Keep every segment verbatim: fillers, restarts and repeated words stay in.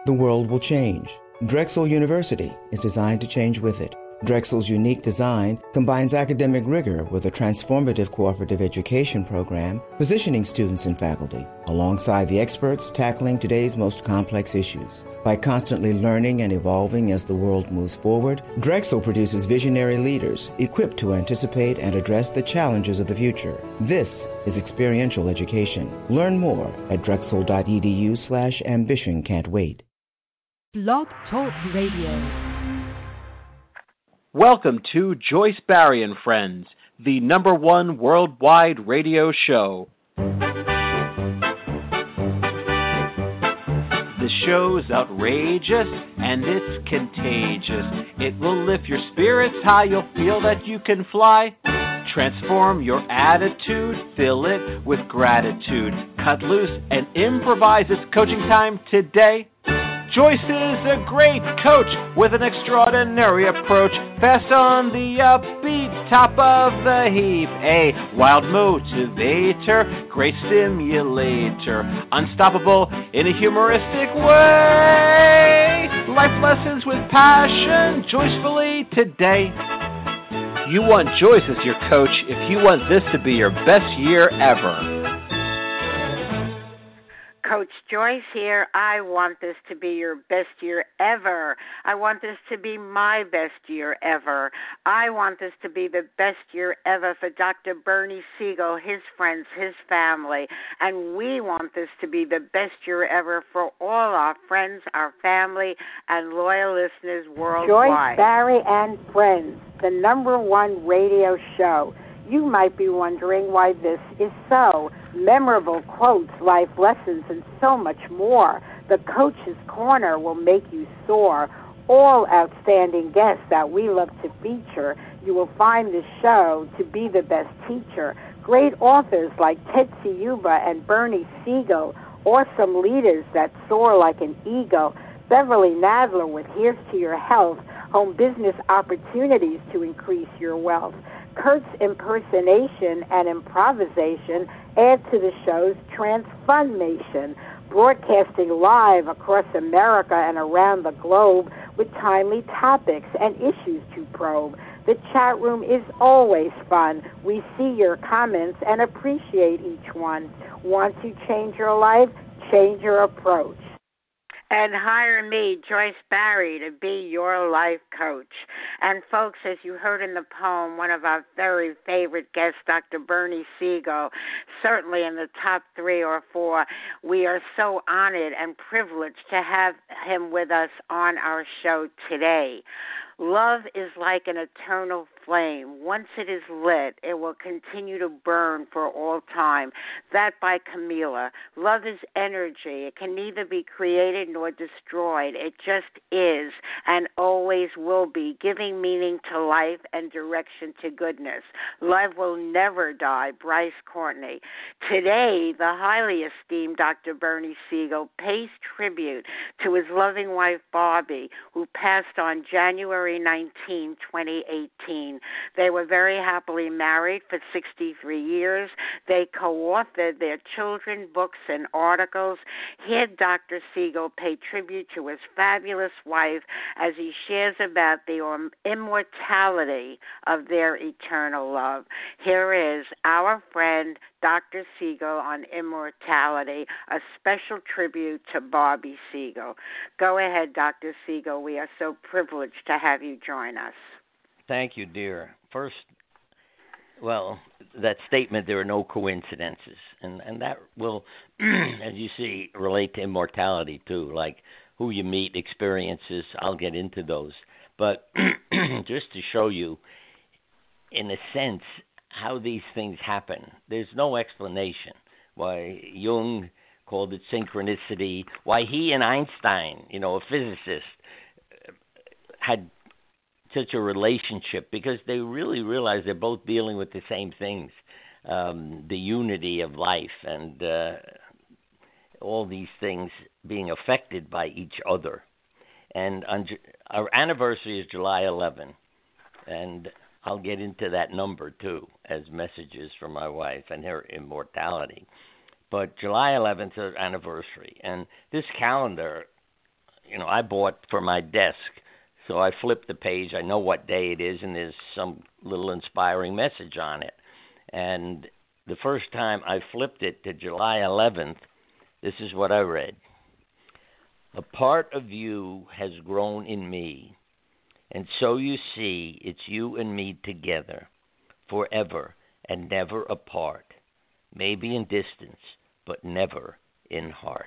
The world will change. Drexel University is designed to change with it. Drexel's unique design combines academic rigor with a transformative cooperative education program, positioning students and faculty alongside the experts tackling today's most complex issues. By constantly learning and evolving as the world moves forward, Drexel produces visionary leaders equipped to anticipate and address the challenges of the future. This is experiential education. Learn more at drexel.edu slash ambition can't wait. Blog Talk Radio. Welcome to Joyce Barry and Friends, the number one worldwide radio show. The show's outrageous and it's contagious. It will lift your spirits high, you'll feel that you can fly. Transform your attitude, fill it with gratitude. Cut loose and improvise. It's coaching time today. Joyce is a great coach with an extraordinary approach. Fast on the upbeat, top of the heap. A wild motivator, great stimulator. Unstoppable in a humoristic way. Life lessons with passion, joyfully today. You want Joyce as your coach if you want this to be your best year ever. Coach Joyce here. I want this to be your best year ever. I want this to be my best year ever. I want this to be the best year ever for Doctor Bernie Siegel, his friends, his family. And we want this to be the best year ever for all our friends, our family, and loyal listeners worldwide. Joyce Barry and Friends, the number one radio show. You might be wondering why this is so. Memorable quotes, life lessons, and so much more. The Coach's Corner will make you soar. All outstanding guests that we love to feature. You will find this show to be the best teacher. Great authors like Tetsi Yuba and Bernie Siegel. Awesome leaders that soar like an eagle. Beverly Nadler with Here's to Your Health. Home business opportunities to increase your wealth. Kurt's impersonation and improvisation add to the show's transformation, broadcasting live across America and around the globe with timely topics and issues to probe. The chat room is always fun. We see your comments and appreciate each one. Want to change your life? Change your approach. And hire me, Joyce Barry, to be your life coach. And folks, as you heard in the poem, one of our very favorite guests, Doctor Bernie Siegel, certainly in the top three or four, we are so honored and privileged to have him with us on our show today. Love is like an eternal flame. Once it is lit, it will continue to burn for all time. That by Camila. Love is energy. It can neither be created nor destroyed. It just is and always will be, giving meaning to life and direction to goodness. Love will never die. Bryce Courtney. Today, the highly esteemed Doctor Bernie Siegel pays tribute to his loving wife, Bobby, who passed on January nineteenth, twenty eighteen. They were very happily married for sixty-three years. They co-authored their children, books, and articles. Here, Doctor Siegel paid tribute to his fabulous wife as he shares about the immortality of their eternal love. Here is our friend, Doctor Siegel, on immortality, a special tribute to Bobby Siegel. Go ahead, Doctor Siegel. We are so privileged to have you join us. Thank you, dear. First, well, that statement, there are no coincidences, and, and that will, as you see, relate to immortality, too, like who you meet, experiences. I'll get into those. But just to show you, in a sense, how these things happen, there's no explanation why Jung called it synchronicity, why he and Einstein, you know, a physicist, had such a relationship, because they really realize they're both dealing with the same things, um, the unity of life and uh, all these things being affected by each other. And on, our anniversary is July eleventh, and I'll get into that number too as messages from my wife and her immortality. But July eleventh is our anniversary, and this calendar you know, I bought for my desk. So I flip the page. I know what day it is, and there's some little inspiring message on it. And the first time I flipped it to July eleventh, this is what I read. A part of you has grown in me, and so you see it's you and me together, forever and never apart, maybe in distance, but never in heart.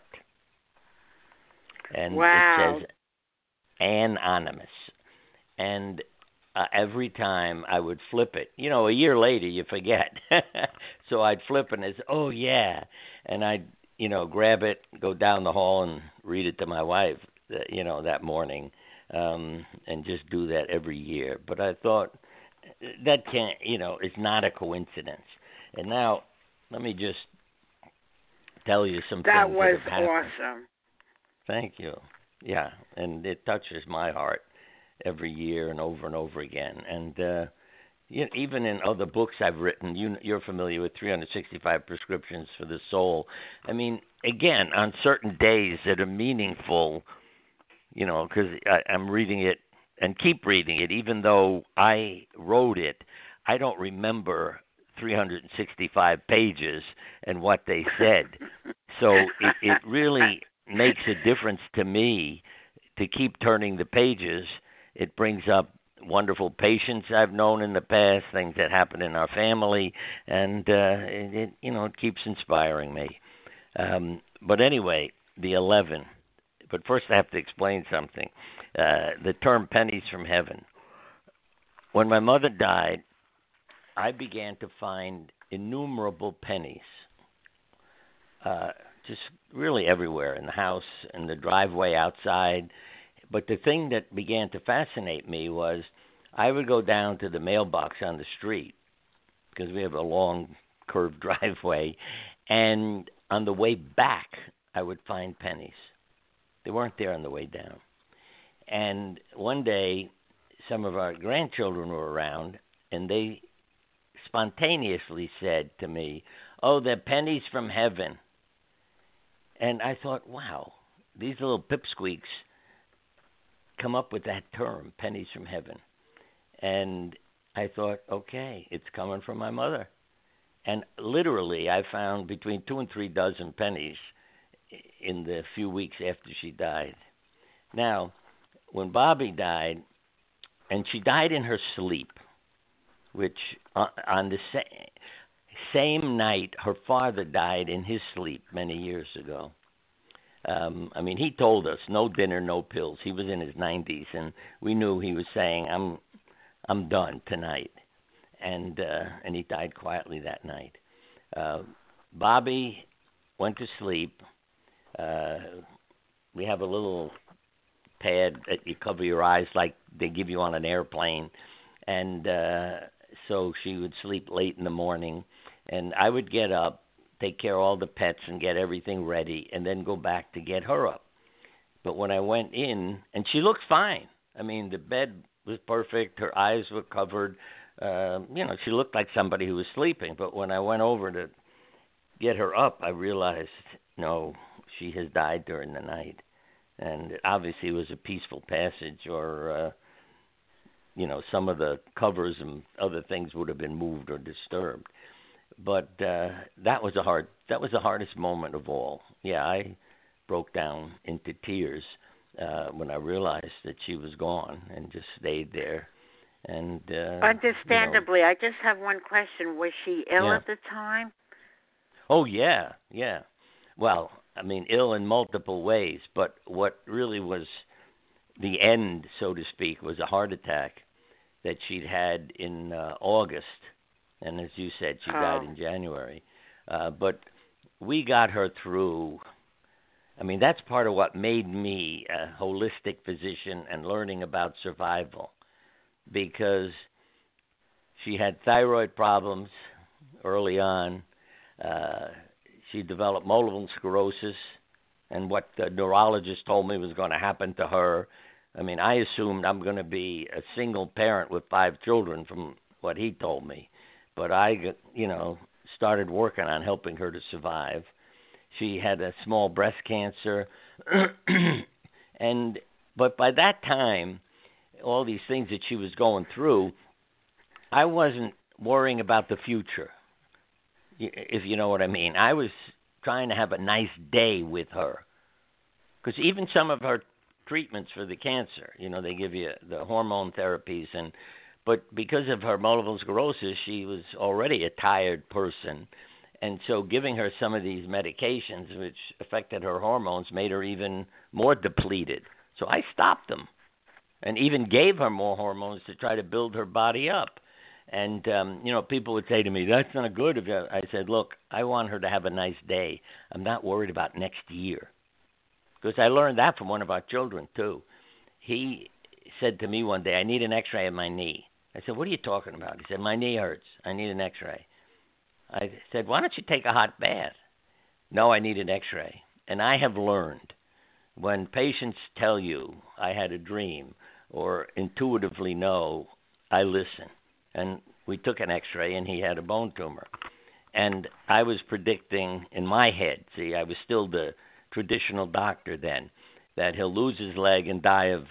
And wow. it says anonymous. And uh, every time I would flip it, you know, a year later you forget. So I'd flip it and it's, oh, yeah. And I'd, you know, grab it, go down the hall and read it to my wife, uh, you know, that morning, um, and just do that every year. But I thought that can't, you know, it's not a coincidence. And now let me just tell you some that things was that have happened. awesome. Thank you. Yeah, and it touches my heart every year and over and over again. And uh, you know, even in other books I've written, you, you're familiar with three hundred sixty-five Prescriptions for the Soul. I mean, again, on certain days that are meaningful, you know, because I'm reading it and keep reading it, even though I wrote it, I don't remember three hundred sixty-five pages and what they said. So it, it really makes a difference to me to keep turning the pages. It brings up wonderful patients I've known in the past, things that happen in our family, and uh, it, it, you know, it keeps inspiring me. Um, but anyway, the eleven. But first I have to explain something. Uh, the term pennies from heaven. When my mother died, I began to find innumerable pennies. Uh, just really everywhere, in the house, in the driveway outside. But the thing that began to fascinate me was I would go down to the mailbox on the street, because we have a long curved driveway, and on the way back, I would find pennies. They weren't there on the way down. And one day, some of our grandchildren were around, and they spontaneously said to me, oh, they're pennies from heaven. And I thought, wow, these little pipsqueaks come up with that term, pennies from heaven. And I thought, okay, it's coming from my mother. And literally, I found between two and three dozen pennies in the few weeks after she died. Now, when Bobby died, and she died in her sleep, which uh, on the sa- same night her father died in his sleep many years ago. Um, I mean, he told us no dinner, no pills. He was in his nineties, and we knew he was saying, "I'm, I'm done tonight," and uh, and he died quietly that night. Uh, Bobby went to sleep. Uh, we have a little pad that you cover your eyes like they give you on an airplane, and uh, so she would sleep late in the morning, and I would get up, take care of all the pets and get everything ready, and then go back to get her up. But when I went in, and she looked fine. I mean, the bed was perfect. Her eyes were covered. Uh, you know, she looked like somebody who was sleeping. But when I went over to get her up, I realized, no, she has died during the night. And it obviously was a peaceful passage, or, uh, you know, some of the covers and other things would have been moved or disturbed. But uh, that was a hard. That was the hardest moment of all. Yeah, I broke down into tears uh, when I realized that she was gone, and just stayed there. And uh, understandably, you know, I just have one question: was she ill yeah. at the time? Oh yeah, yeah. Well, I mean, ill in multiple ways. But what really was the end, so to speak, was a heart attack that she'd had in uh, August. And as you said, she oh. died in January. Uh, but we got her through. I mean, that's part of what made me a holistic physician and learning about survival, because she had thyroid problems early on. Uh, she developed multiple sclerosis, and what the neurologist told me was going to happen to her. I mean, I assumed I'm going to be a single parent with five children from what he told me. But I, you know, started working on helping her to survive. She had a small breast cancer, And but by that time, all these things that she was going through, I wasn't worrying about the future, if you know what I mean. I was trying to have a nice day with her. Because even some of her treatments for the cancer, you know, they give you the hormone therapies, and but because of her multiple sclerosis, she was already a tired person. And so giving her some of these medications, which affected her hormones, made her even more depleted. So I stopped them and even gave her more hormones to try to build her body up. And, um, you know, people would say to me, that's not good. If I said, look, I want her to have a nice day. I'm not worried about next year. Because I learned that from one of our children, too. He said to me one day, I need an x-ray of my knee. I said, what are you talking about? He said, my knee hurts. I need an x-ray. I said, why don't you take a hot bath? No, I need an x-ray. And I have learned when patients tell you I had a dream or intuitively know, I listen. And we took an x-ray, and he had a bone tumor. And I was predicting in my head, see, I was still the traditional doctor then, that he'll lose his leg and die of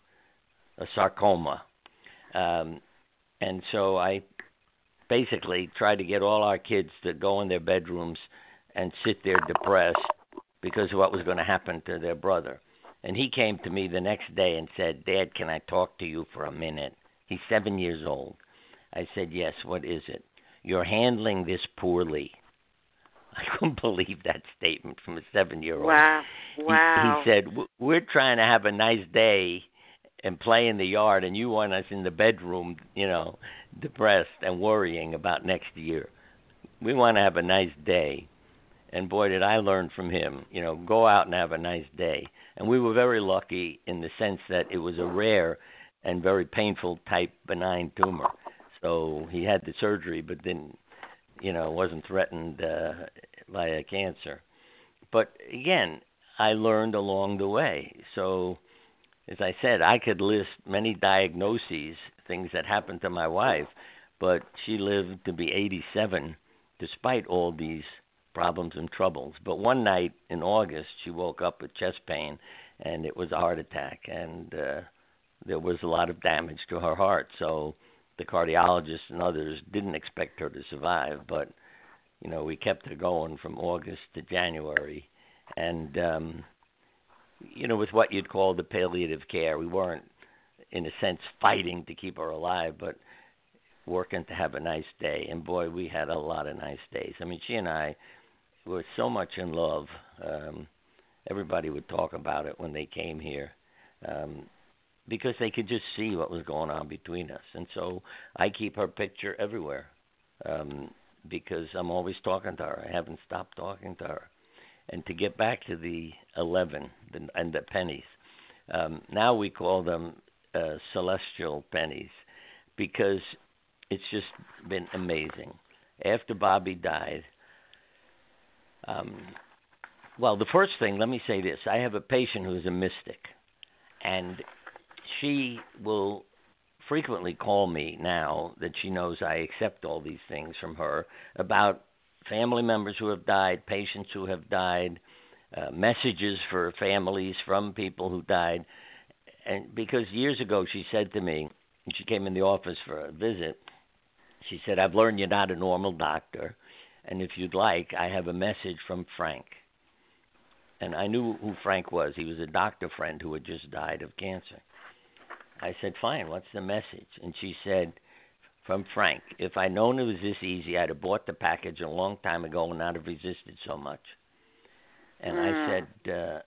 a sarcoma. Um, and so I basically tried to get all our kids to go in their bedrooms and sit there depressed because of what was going to happen to their brother. And he came to me the next day and said, Dad, can I talk to you for a minute? He's seven years old. I said, yes, what is it? You're handling this poorly. I couldn't believe that statement from a seven-year-old. Wow, wow. He, he said, we're trying to have a nice day and play in the yard, and you want us in the bedroom, you know, depressed and worrying about next year. We want to have a nice day. And boy, did I learn from him, you know, go out and have a nice day. And we were very lucky in the sense that it was a rare and very painful type benign tumor. So he had the surgery, but then, you know, wasn't threatened uh, by a cancer. But again, I learned along the way. So, as I said, I could list many diagnoses, things that happened to my wife, but she lived to be eighty-seven despite all these problems and troubles. But one night in August, she woke up with chest pain, and it was a heart attack, and uh, there was a lot of damage to her heart. So the cardiologists and others didn't expect her to survive, but, you know, we kept her going from August to January. And, um, you know, with what you'd call the palliative care, we weren't, in a sense, fighting to keep her alive, but working to have a nice day. And, boy, we had a lot of nice days. I mean, she and I were so much in love. Um, everybody would talk about it when they came here. Um because they could just see what was going on between us. And so I keep her picture everywhere um, because I'm always talking to her. I haven't stopped talking to her. And to get back to the eleven the, and the pennies, um, now we call them uh, celestial pennies because it's just been amazing. After Bobby died, um, well, the first thing, let me say this. I have a patient who is a mystic, and she will frequently call me now that she knows I accept all these things from her about family members who have died, patients who have died, uh, messages for families from people who died. And because years ago she said to me, and she came in the office for a visit, she said, I've learned you're not a normal doctor, and if you'd like, I have a message from Frank. And I knew who Frank was. He was a doctor friend who had just died of cancer. I said, fine, what's the message? And she said, from Frank, if I'd known it was this easy, I'd have bought the package a long time ago and not have resisted so much. And mm. I said uh,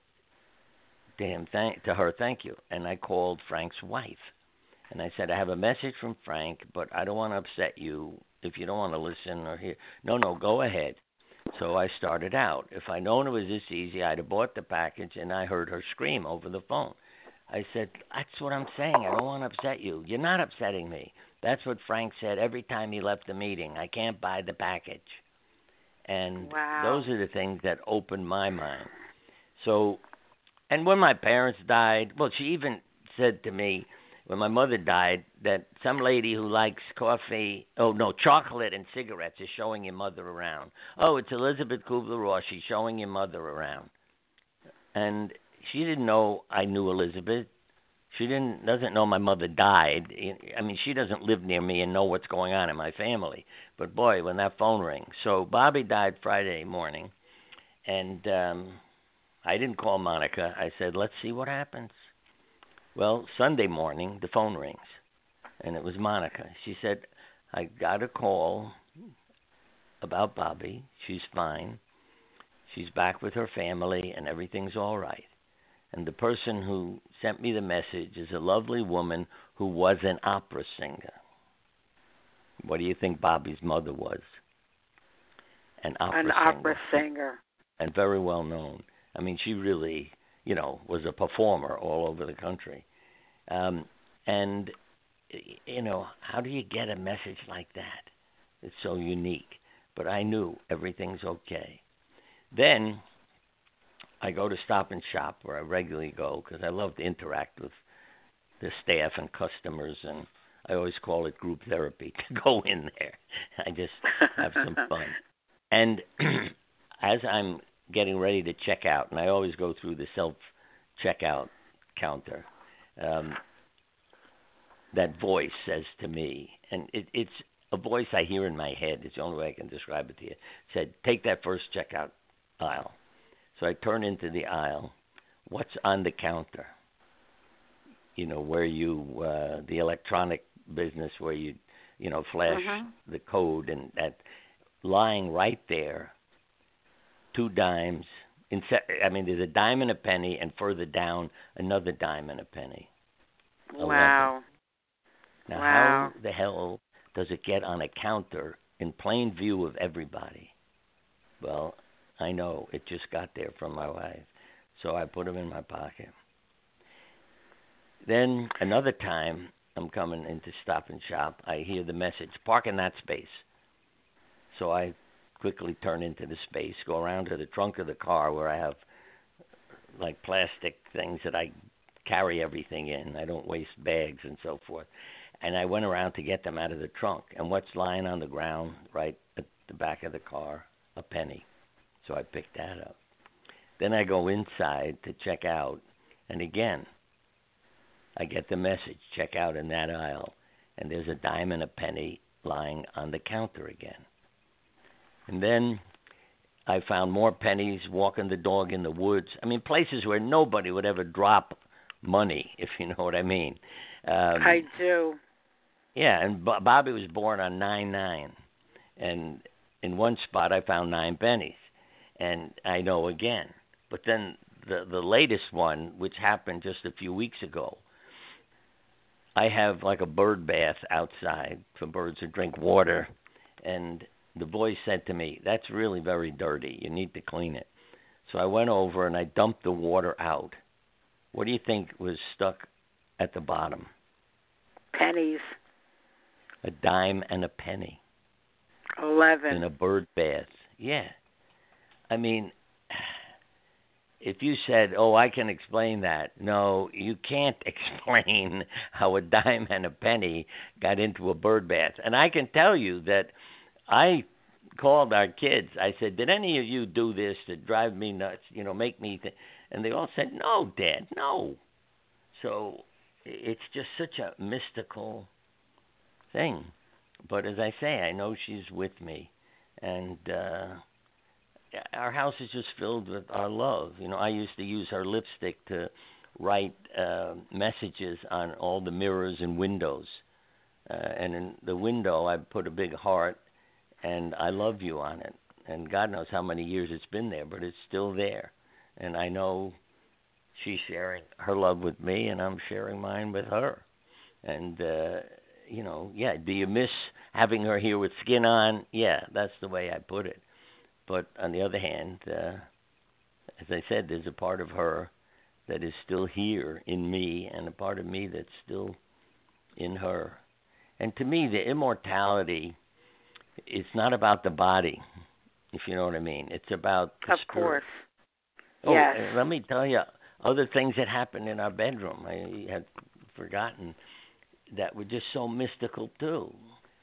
to him, thank, to her, thank you. And I called Frank's wife. And I said, I have a message from Frank, but I don't want to upset you if you don't want to listen or hear. No, no, go ahead. So I started out. If I'd known it was this easy, I'd have bought the package, and I heard her scream over the phone. I said, that's what I'm saying. I don't want to upset you. You're not upsetting me. That's what Frank said every time he left the meeting. I can't buy the package. And wow. Those are the things that opened my mind. So, and when my parents died, well, she even said to me, when my mother died, that some lady who likes coffee, oh, no, chocolate and cigarettes is showing your mother around. Oh, it's Elizabeth Kubler-Ross. She's showing your mother around. And she didn't know I knew Elizabeth. She didn't doesn't know my mother died. I mean, she doesn't live near me and know what's going on in my family. But boy, when that phone rings. So Bobby died Friday morning, and um, I didn't call Monica. I said, let's see what happens. Well, Sunday morning, the phone rings, and it was Monica. She said, I got a call about Bobby. She's fine. She's back with her family, and everything's all right. And the person who sent me the message is a lovely woman who was an opera singer. What do you think Bobby's mother was? An opera An singer. opera singer. And very well known. I mean, she really, you know, was a performer all over the country. Um, and, you know, how do you get a message like that? It's so unique. But I knew everything's okay. Then I go to Stop and Shop, where I regularly go, because I love to interact with the staff and customers, and I always call it group therapy to go in there. I just have some fun. And as I'm getting ready to check out, and I always go through the self-checkout counter, um, that voice says to me, and it, it's a voice I hear in my head. It's the only way I can describe it to you. It said, take that first checkout aisle. So I turn into the aisle. What's on the counter? You know, where you, uh, the electronic business where you, you know, flash uh-huh. the code, and that lying right there, two dimes. In, I mean, there's a dime and a penny, and further down, another dime and a penny. Wow. Now, wow. how the hell does it get on a counter in plain view of everybody? Well, I know it just got there from my wife, so I put them in my pocket. Then another time, I'm coming into Stop and Shop. I hear the message, park in that space. So I quickly turn into the space, go around to the trunk of the car where I have like plastic things that I carry everything in. I don't waste bags and so forth. And I went around to get them out of the trunk. And what's lying on the ground right at the back of the car? A penny. So I picked that up. Then I go inside to check out. And again, I get the message, check out in that aisle. And there's a dime and a penny lying on the counter again. And then I found more pennies, walking the dog in the woods. I mean, places where nobody would ever drop money, if you know what I mean. Um, I do. Yeah, and B- Bobby was born on nine nine. And in one spot I found nine pennies. And I know again. But then the, the latest one, which happened just a few weeks ago, I have like a bird bath outside for birds to drink water. And the voice said to me, that's really very dirty. You need to clean it. So I went over and I dumped the water out. What do you think was stuck at the bottom? Pennies. A dime and a penny. Eleven. In a bird bath. Yeah. I mean, if you said, oh, I can explain that. No, you can't explain how a dime and a penny got into a bird bath. And I can tell you that I called our kids. I said, did any of you do this to drive me nuts, you know, make me th-? And they all said, no, Dad, no. So it's just such a mystical thing. But as I say, I know she's with me. And uh, our house is just filled with our love. You know, I used to use her lipstick to write uh, messages on all the mirrors and windows. Uh, and in the window, I put a big heart and I love you on it. And God knows how many years it's been there, but it's still there. And I know she's sharing her love with me, and I'm sharing mine with her. And, uh, you know, yeah, do you miss having her here with skin on? Yeah, that's the way I put it. But on the other hand, uh, as I said, there's a part of her that is still here in me and a part of me that's still in her. And to me, the immortality, it's not about the body, if you know what I mean. It's about the Of spirit. course. Oh, yes. and let me tell you other things that happened in our bedroom. I had forgotten that were just so mystical too.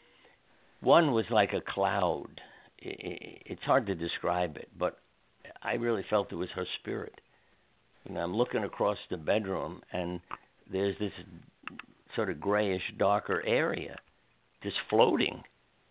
One was like a cloud. It's hard to describe it, but I really felt it was her spirit. You know, I'm looking across the bedroom, and there's this sort of grayish, darker area just floating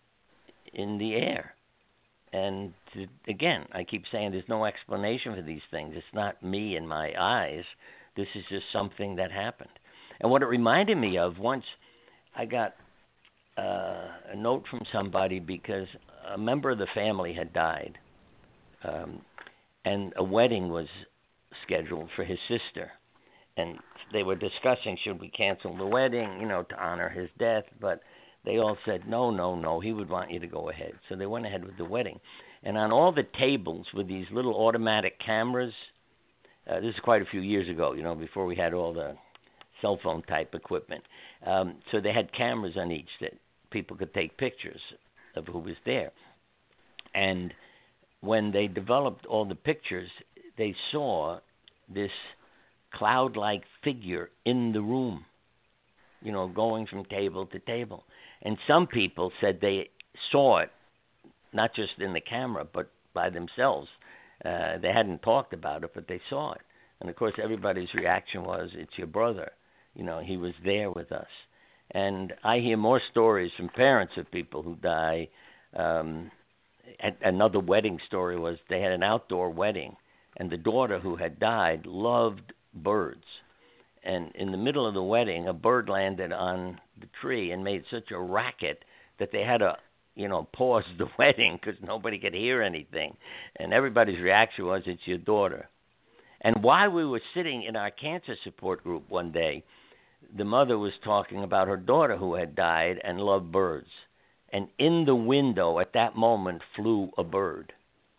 in the air. And to, again, I keep saying there's no explanation for these things. It's not me and my eyes. This is just something that happened. And what it reminded me of, once I got uh, a note from somebody because a member of the family had died, um, and a wedding was scheduled for his sister. And they were discussing, should we cancel the wedding, you know, to honor his death, but they all said, no, no, no, he would want you to go ahead. So they went ahead with the wedding. And on all the tables with these little automatic cameras, uh, this is quite a few years ago, you know, before we had all the cell phone type equipment. Um, so they had cameras on each that people could take pictures of who was there. And when they developed all the pictures, they saw this cloud-like figure in the room, you know, going from table to table. And some people said they saw it, not just in the camera, but by themselves. Uh, they hadn't talked about it, but they saw it. And, of course, everybody's reaction was, it's your brother. You know, he was there with us. And I hear more stories from parents of people who die. Um, another wedding story was they had an outdoor wedding, and the daughter who had died loved birds. And in the middle of the wedding, a bird landed on the tree and made such a racket that they had to, you know, pause the wedding because nobody could hear anything. And everybody's reaction was, it's your daughter. And while we were sitting in our cancer support group one day, the mother was talking about her daughter who had died and loved birds. And in the window at that moment flew a bird.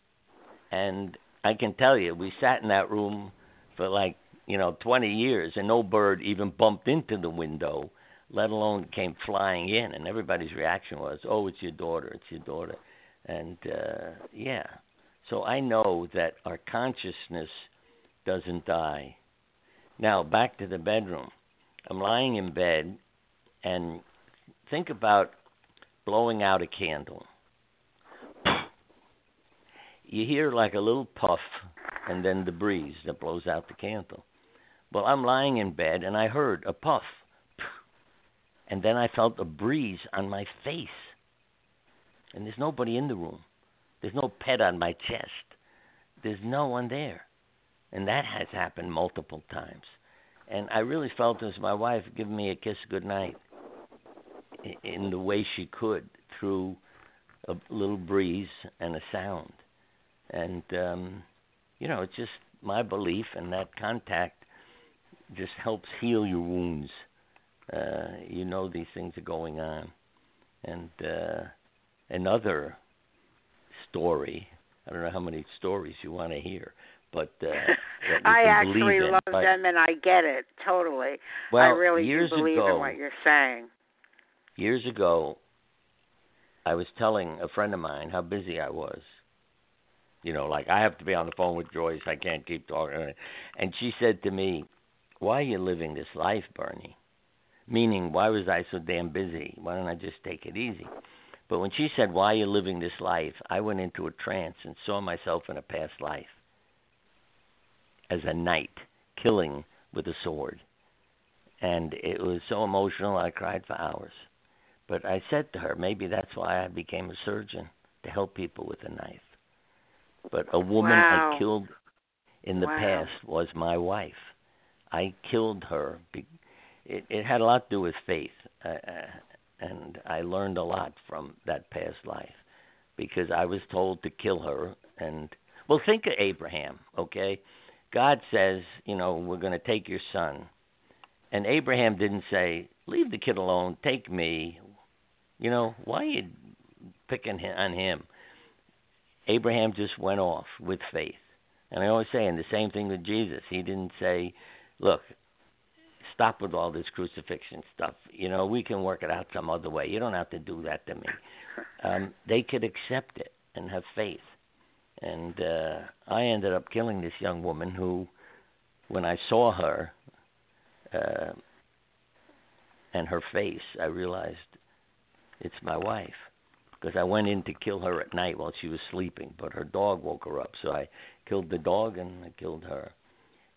And I can tell you, we sat in that room for like, you know, twenty years, and no bird even bumped into the window, let alone came flying in. And everybody's reaction was, oh, it's your daughter, it's your daughter. And, uh, yeah. So I know that our consciousness doesn't die. Now, back to the bedroom. I'm lying in bed, and think about blowing out a candle. You hear like a little puff, and then the breeze that blows out the candle. Well, I'm lying in bed, and I heard a puff. And then I felt a breeze on my face. And there's nobody in the room. There's no pet on my chest. There's no one there. And that has happened multiple times. And I really felt it was my wife giving me a kiss goodnight in the way she could, through a little breeze and a sound. And, um, you know, it's just my belief, and that contact just helps heal your wounds. Uh, you know these things are going on. And uh, another story, I don't know how many stories you want to hear, but uh, I actually love but, them, and I get it totally. Well, I really years do believe ago, in what you're saying. Years ago, I was telling a friend of mine how busy I was. You know, like, I have to be on the phone with Joyce. I can't keep talking. And she said to me, why are you living this life, Bernie? Meaning, why was I so damn busy? Why don't I just take it easy? But when she said, why are you living this life, I went into a trance and saw myself in a past life as a knight killing with a sword. And it was so emotional, I cried for hours. But I said to her, maybe that's why I became a surgeon, to help people with a knife. But a woman Wow. I killed in the Wow. past was my wife. I killed her. It, it had a lot to do with faith, uh, and I learned a lot from that past life, because I was told to kill her. And, well, think of Abraham, okay? God says, you know, we're going to take your son. And Abraham didn't say, leave the kid alone, take me. You know, why are you picking on him? Abraham just went off with faith. And I always say, and the same thing with Jesus. He didn't say, look, stop with all this crucifixion stuff. You know, we can work it out some other way. You don't have to do that to me. Um, they could accept it and have faith. And uh, I ended up killing this young woman who, when I saw her uh, and her face, I realized it's my wife. Because I went in to kill her at night while she was sleeping, but her dog woke her up. So I killed the dog and I killed her.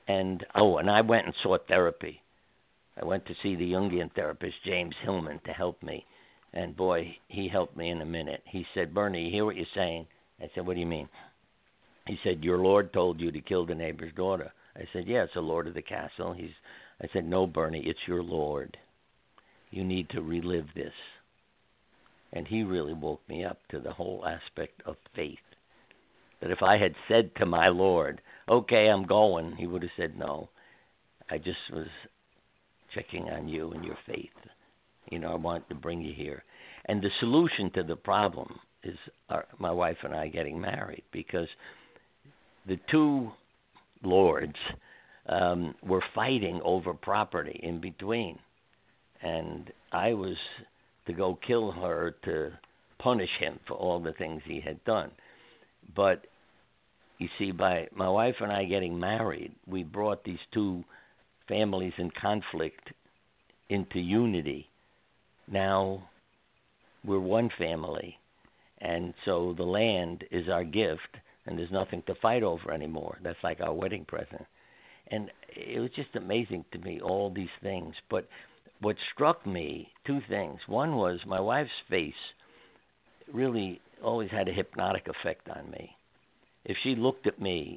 And, oh, and I went and sought therapy. I went to see the Jungian therapist, James Hillman, to help me. And, boy, he helped me in a minute. He said, Bernie, you hear what you're saying? I said, what do you mean? He said, your Lord told you to kill the neighbor's daughter. I said, yeah, it's the Lord of the castle. He's. I said, no, Bernie, it's your Lord. You need to relive this. And he really woke me up to the whole aspect of faith. That if I had said to my Lord, okay, I'm going, he would have said, no, I just was checking on you and your faith. You know, I wanted to bring you here. And the solution to the problem is our, my wife and I getting married, because the two lords um, were fighting over property in between. And I was to go kill her to punish him for all the things he had done. But you see, by my wife and I getting married, we brought these two families in conflict into unity. Now we're one family, and so the land is our gift, and there's nothing to fight over anymore. That's like our wedding present. And it was just amazing to me, all these things. But what struck me, two things. One was my wife's face really always had a hypnotic effect on me. If she looked at me,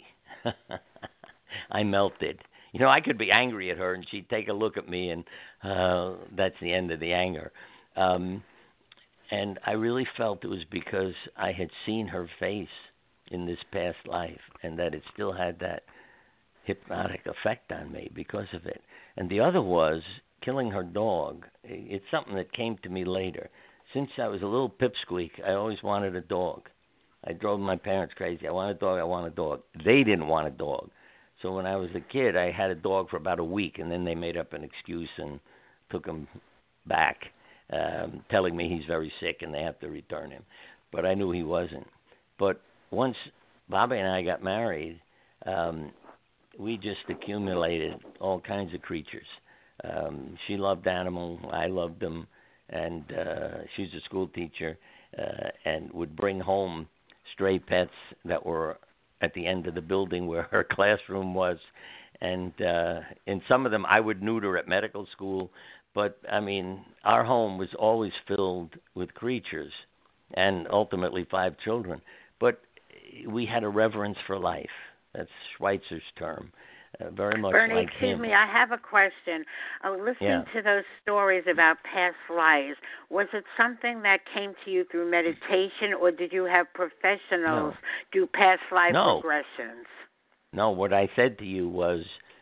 I melted. You know, I could be angry at her, and she'd take a look at me, and uh, that's the end of the anger. Um, and I really felt it was because I had seen her face in this past life, and that it still had that hypnotic effect on me because of it. And the other was killing her dog. It's something that came to me later. Since I was a little pipsqueak, I always wanted a dog. I drove my parents crazy. I want a dog, I want a dog. They didn't want a dog. So when I was a kid, I had a dog for about a week, and then they made up an excuse and took him back, um, telling me he's very sick and they have to return him. But I knew he wasn't. But once Bobby and I got married, um, we just accumulated all kinds of creatures. Um, she loved animals. I loved them. And uh, she's a school teacher uh, and would bring home stray pets that were at the end of the building where her classroom was. And uh, in some of them, I would neuter at medical school. But, I mean, our home was always filled with creatures and ultimately five children. But we had a reverence for life. That's Schweitzer's term. Uh, very much Bernie, like excuse him. me, I have a question. Uh, listening Yeah. to those stories about past lives, was it something that came to you through meditation, or did you have professionals No. do past life No. regressions? No, what I said to you was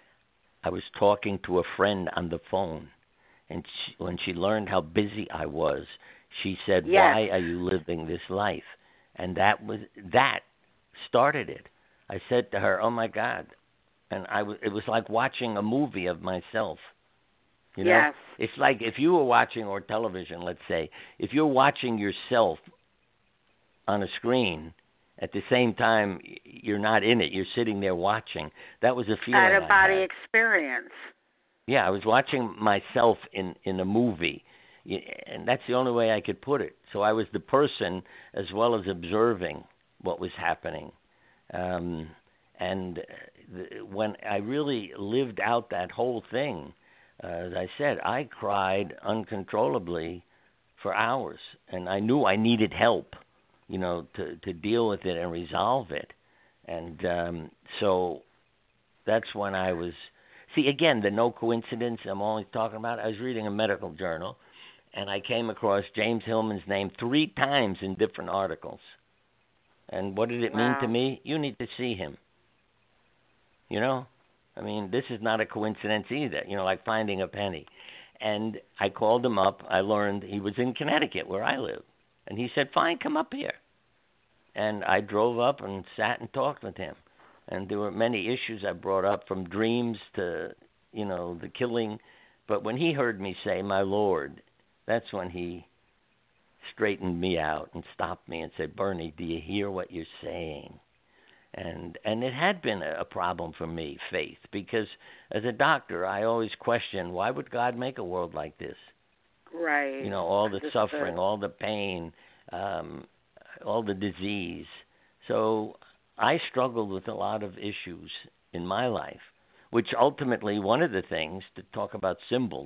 I was talking to a friend on the phone, and she, when she learned how busy I was, she said, Yes. why are you living this life? And that was that started it. I said to her, oh, my God. And I w- it was like watching a movie of myself. You know, Yes. it's like if you were watching, or television, let's say, if you're watching yourself on a screen, at the same time you're not in it, you're sitting there watching. That was a feeling I Out of body had. experience. Yeah, I was watching myself in, in a movie, and that's the only way I could put it. So I was the person as well as observing what was happening. Um, and the, when I really lived out that whole thing, uh, as I said, I cried uncontrollably for hours, and I knew I needed help, you know, to, to deal with it and resolve it. And um, so that's when I was, see, again, the no coincidence I'm only talking about, I was reading a medical journal, and I came across James Hillman's name three times in different articles. And what did it Wow. mean to me? You need to see him. You know? I mean, this is not a coincidence either, you know, like finding a penny. And I called him up. I learned he was in Connecticut, where I live. And he said, fine, come up here. And I drove up and sat and talked with him. And there were many issues I brought up, from dreams to, you know, the killing. But when he heard me say, my Lord, that's when he straightened me out and stopped me and said, Bernie, do you hear what you're saying? And and it had been a, a problem for me, faith, because as a doctor, I always questioned, why would God make a world like this? Right. You know, all the Understood. suffering, all the pain, um, all the disease. So I struggled with a lot of issues in my life, which ultimately one of the things to talk about symbols,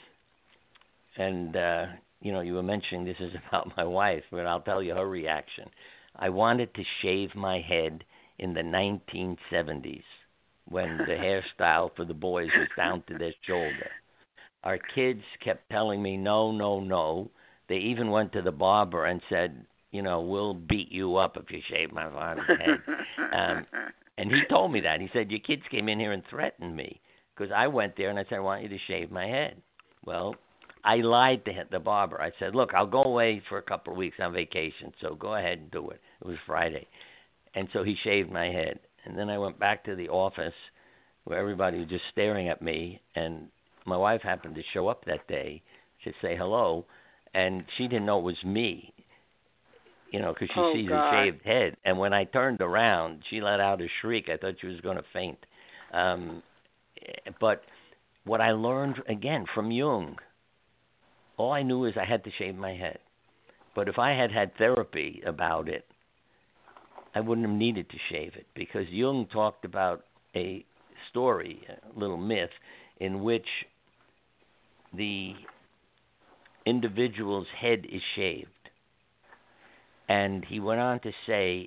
and uh, you know, you were mentioning this is about my wife, but I'll tell you her reaction. I wanted to shave my head in the nineteen seventies when the hairstyle for the boys was down to their shoulder. Our kids kept telling me, no, no, no. They even went to the barber and said, you know, we'll beat you up if you shave my father's head. Um, and he told me that. He said, your kids came in here and threatened me because I went there and I said, I want you to shave my head. Well, I lied to the barber. I said, look, I'll go away for a couple of weeks on vacation, so go ahead and do it. It was Friday. And so he shaved my head. And then I went back to the office where everybody was just staring at me, and my wife happened to show up that day to say hello, and she didn't know it was me, you know, because she oh, sees God. a shaved head. And when I turned around, she let out a shriek. I thought she was going to faint. Um, but what I learned, again, from Jung, all I knew is I had to shave my head. But if I had had therapy about it, I wouldn't have needed to shave it, because Jung talked about a story, a little myth, in which the individual's head is shaved. And he went on to say,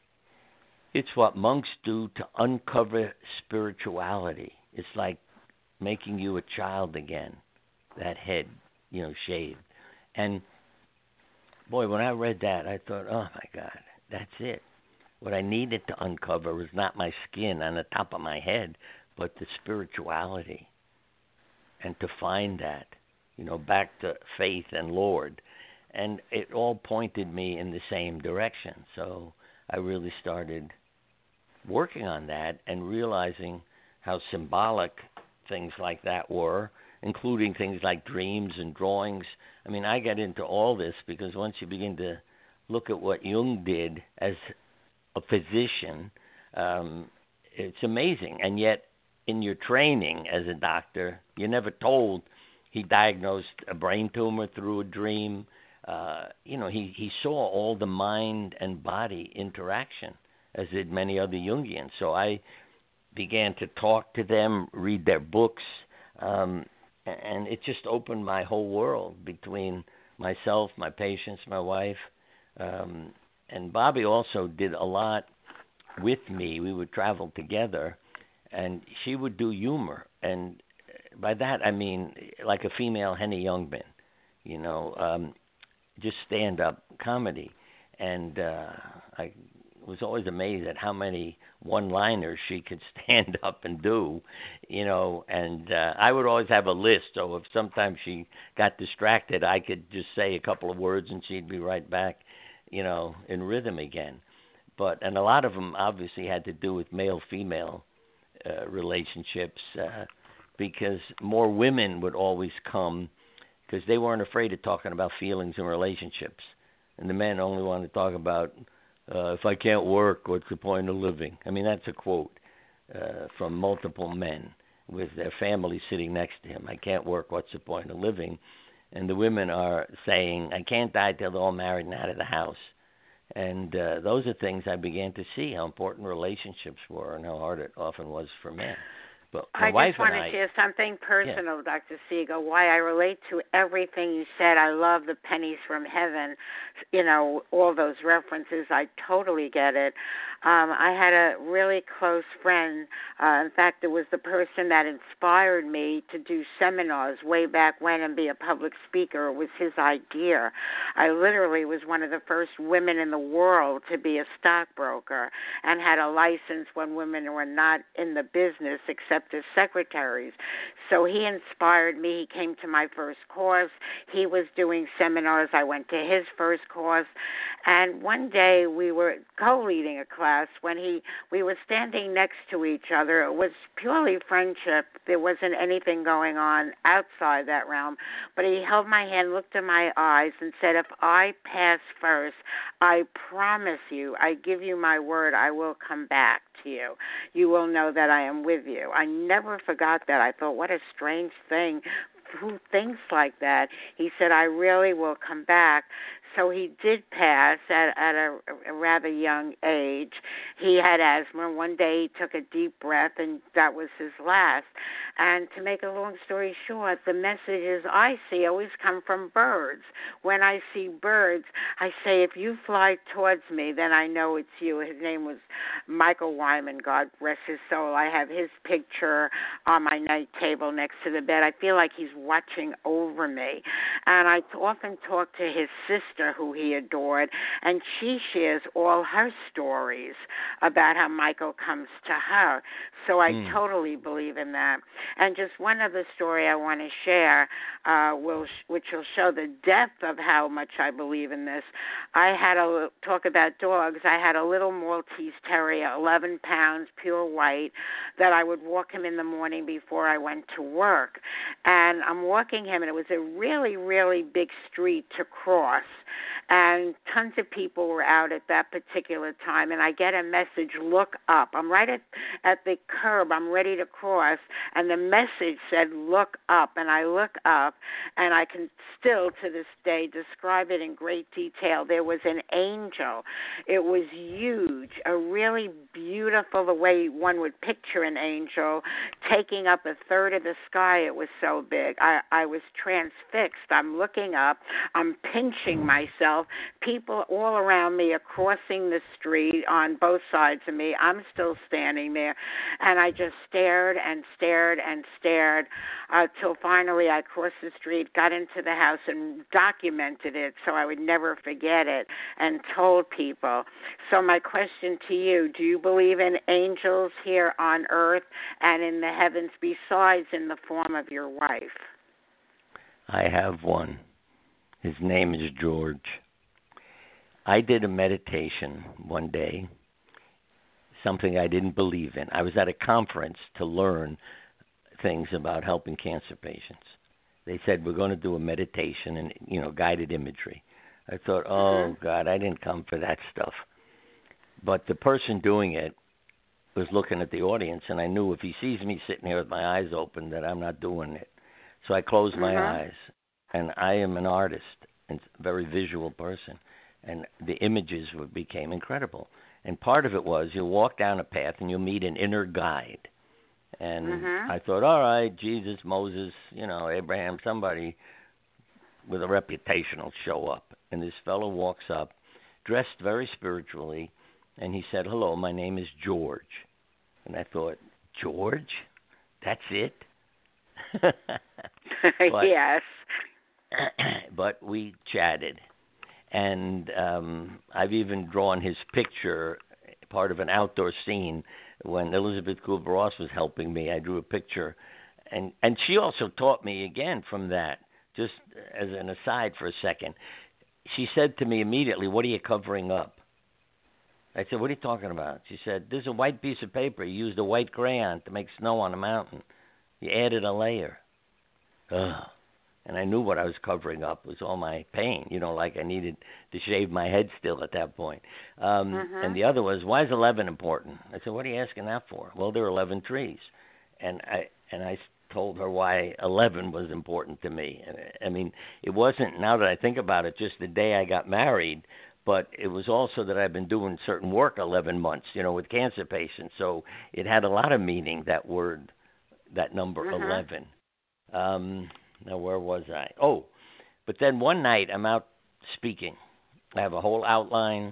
it's what monks do to uncover spirituality. It's like making you a child again, that head, you know, shaved. And, boy, when I read that, I thought, oh, my God, that's it. What I needed to uncover was not my skin on the top of my head, but the spirituality. And to find that, you know, back to faith and Lord. And it all pointed me in the same direction. So I really started working on that and realizing how symbolic things like that were, including things like dreams and drawings. I mean, I got into all this because once you begin to look at what Jung did as a physician, um, it's amazing. And yet, in your training as a doctor, you're never told he diagnosed a brain tumor through a dream. Uh, you know, he, he saw all the mind and body interaction, as did many other Jungians. So I began to talk to them, read their books, um, and it just opened my whole world between myself, my patients, my wife. Um, and Bobby also did a lot with me. We would travel together, and she would do humor. And by that, I mean like a female Henny Youngman, you know, um, just stand-up comedy. And uh, I was always amazed at how many one-liners she could stand up and do, you know, and uh, I would always have a list. So if sometimes she got distracted, I could just say a couple of words and she'd be right back, you know, in rhythm again. But, and a lot of them obviously had to do with male-female uh, relationships, uh, because more women would always come because they weren't afraid of talking about feelings and relationships. And the men only wanted to talk about, uh, if I can't work, what's the point of living? I mean, that's a quote uh, from multiple men with their family sitting next to him. I can't work, what's the point of living? And the women are saying, I can't die till they're all married and out of the house. And uh, those are things I began to see, how important relationships were and how hard it often was for men. But my I wife just want and to I, share something personal, yeah. Doctor Siegel, why I relate to everything you said. I love the pennies from heaven, you know, all those references. I totally get it. Um, I had a really close friend. Uh, in fact, it was the person that inspired me to do seminars way back when and be a public speaker. It was his idea. I literally was one of the first women in the world to be a stockbroker and had a license when women were not in the business except as secretaries. So he inspired me. He came to my first course. He was doing seminars. I went to his first course. And one day we were co-leading a class when he we were standing next to each other. It was purely friendship. There wasn't anything going on outside that realm. But he held my hand, looked in my eyes, and said, if I pass first, I promise you, I give you my word, I will come back to you. You will know that I am with you. I never forgot that. I thought, what a strange thing who thinks like that? He said, I really will come back. So he did pass at, at a, a rather young age. He had asthma. One day he took a deep breath, and that was his last. And to make a long story short, the messages I see always come from birds. When I see birds, I say, if you fly towards me, then I know it's you. His name was Michael Wyman, God rest his soul. I have his picture on my night table next to the bed. I feel like he's watching over me. And I often talk to his sister, who he adored, and she shares all her stories about how Michael comes to her. So I mm. totally believe in that. And just one other story I want to share, uh, will which will show the depth of how much I believe in this. I had a talk about dogs. I had a little Maltese Terrier, eleven pounds, pure white, that I would walk him in the morning before I went to work. And I'm walking him, and it was a really, really big street to cross. And tons of people were out at that particular time, and I get a message, look up. I'm right at, at the curb. I'm ready to cross, and the message said, look up. And I look up, and I can still, to this day, describe it in great detail. There was an angel. It was huge, a really beautiful, the way one would picture an angel, taking up a third of the sky. It was so big. I, I was transfixed. I'm looking up. I'm pinching myself. People all around me are crossing the street on both sides of me. I'm still standing there, and I just stared and stared and stared uh, till finally I crossed the street, got into the house, and documented it so I would never forget it, and told people. So my question to you, do you believe in angels here on earth and in the heavens besides in the form of your wife? I have one. His name is George. I did a meditation one day, something I didn't believe in. I was at a conference to learn things about helping cancer patients. They said, we're going to do a meditation and, you know, guided imagery. I thought, oh, mm-hmm. God, I didn't come for that stuff. But the person doing it was looking at the audience, and I knew if he sees me sitting here with my eyes open that I'm not doing it. So I closed my mm-hmm. eyes, and I am an artist and a very visual person. And the images became incredible. And part of it was you'll walk down a path and you'll meet an inner guide. And mm-hmm. I thought, all right, Jesus, Moses, you know, Abraham, somebody with a reputation will show up. And this fellow walks up, dressed very spiritually, and he said, hello, my name is George. And I thought, George? That's it? but, yes. But we chatted. And um, I've even drawn his picture, part of an outdoor scene, when Elizabeth Kubler-Ross was helping me. I drew a picture. And, and she also taught me again from that, just as an aside for a second. She said to me immediately, what are you covering up? I said, what are you talking about? She said, there's a white piece of paper. You used a white crayon to make snow on a mountain. You added a layer. Ugh. And I knew what I was covering up was all my pain, you know, like I needed to shave my head still at that point. Um, mm-hmm. And the other was, why is eleven important? I said, what are you asking that for? Well, there are eleven trees. And I and I told her why eleven was important to me. And I mean, it wasn't, now that I think about it, just the day I got married, but it was also that I've been doing certain work eleven months, you know, with cancer patients. So it had a lot of meaning, that word, that number mm-hmm. eleven. Um Now, where was I? Oh, but then one night I'm out speaking. I have a whole outline,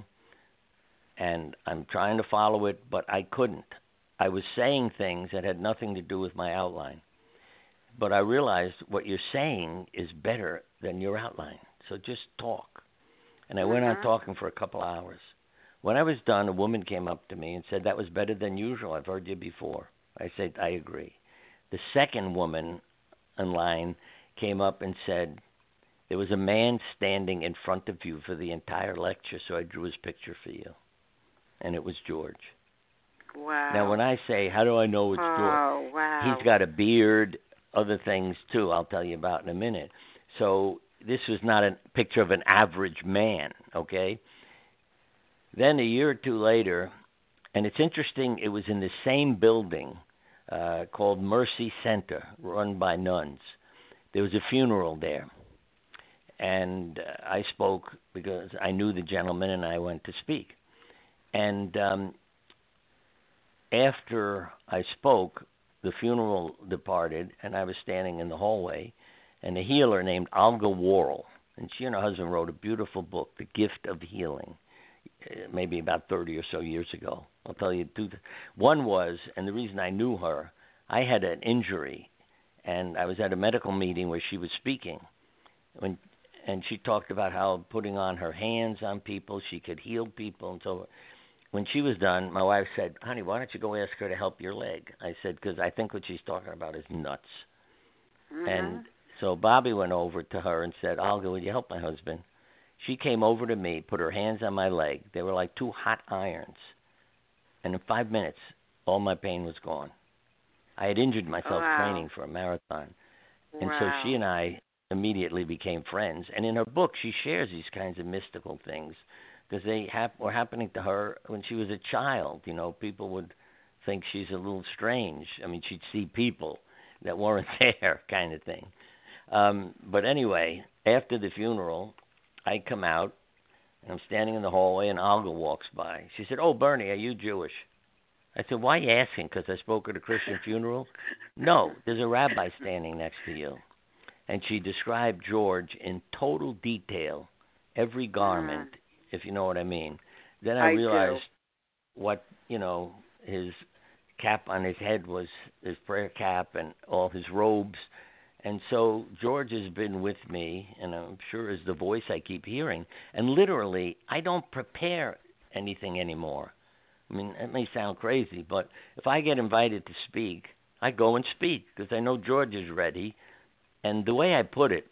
and I'm trying to follow it, but I couldn't. I was saying things that had nothing to do with my outline. But I realized what you're saying is better than your outline, so just talk. And I mm-hmm. went on talking for a couple hours. When I was done, a woman came up to me and said, that was better than usual. I've heard you before. I said, I agree. The second woman in line came up and said, there was a man standing in front of you for the entire lecture, so I drew his picture for you. And it was George. Wow. Now, when I say, how do I know it's oh, George? Wow. He's got a beard, other things, too, I'll tell you about in a minute. So this was not a picture of an average man, okay? Then a year or two later, and it's interesting, it was in the same building uh, called Mercy Center, run by nuns. there was a funeral there. And uh, I spoke because I knew the gentleman, and I went to speak. And um, after I spoke, the funeral departed, and I was standing in the hallway, and a healer named Olga Worrell, and she and her husband wrote a beautiful book, The Gift of Healing, maybe about thirty or so years ago. I'll tell you two. Th- One was, and the reason I knew her, I had an injury, and I was at a medical meeting where she was speaking, when, and she talked about how putting on her hands on people, she could heal people, and so when she was done, my wife said, honey, why don't you go ask her to help your leg? I said, because I think what she's talking about is nuts. Mm-hmm. And so Bobby went over to her and said, Olga, would you help my husband? She came over to me, put her hands on my leg. They were like two hot irons. And in five minutes, all my pain was gone. I had injured myself wow. training for a marathon. And wow. so she and I immediately became friends. And in her book, she shares these kinds of mystical things because they hap- were happening to her when she was a child. You know, people would think she's a little strange. I mean, she'd see people that weren't there kind of thing. Um, but anyway, after the funeral, I come out, and I'm standing in the hallway, and Olga walks by. She said, oh, Bernie, are you Jewish? I said, why are you asking? Because I spoke at a Christian funeral? No, there's a rabbi standing next to you. And she described George in total detail, every garment, mm. if you know what I mean. Then I, I realized do. what, you know, his cap on his head was his prayer cap and all his robes. And so George has been with me, and I'm sure is the voice I keep hearing. And literally, I don't prepare anything anymore. I mean, it may sound crazy, but if I get invited to speak, I go and speak because I know George is ready. And the way I put it,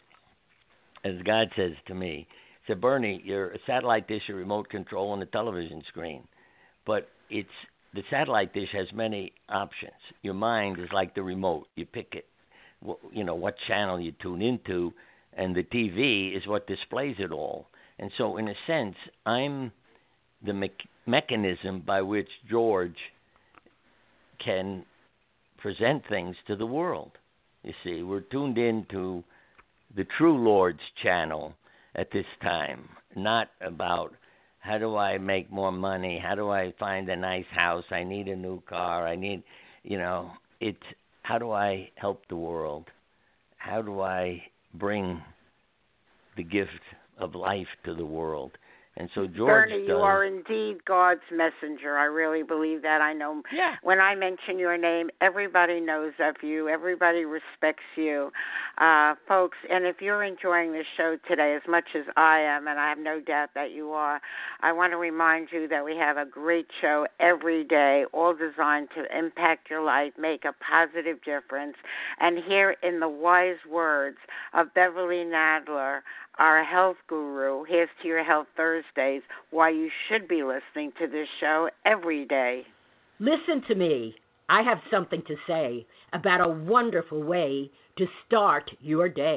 as God says to me, he said, Bernie, you're a satellite dish, a remote control, and a television screen. But it's the satellite dish has many options. Your mind is like the remote. You pick it. You know, what channel you tune into, and the T V is what displays it all. And so, in a sense, I'm the me- mechanism by which George can present things to the world. You see, we're tuned into the true Lord's channel at this time, not about how do I make more money, how do I find a nice house, I need a new car, I need, you know, it's how do I help the world? How do I bring the gift of life to the world? And so George Bernie, does, you are indeed God's messenger. I really believe that. I know yeah. when I mention your name, everybody knows of you. Everybody respects you. Uh, folks, and if you're enjoying this show today as much as I am, and I have no doubt that you are, I want to remind you that we have a great show every day, all designed to impact your life, make a positive difference. And here in the wise words of Beverly Nadler, our health guru, here's to your health Thursdays, why you should be listening to this show every day. Listen to me. I have something to say about a wonderful way to start your day,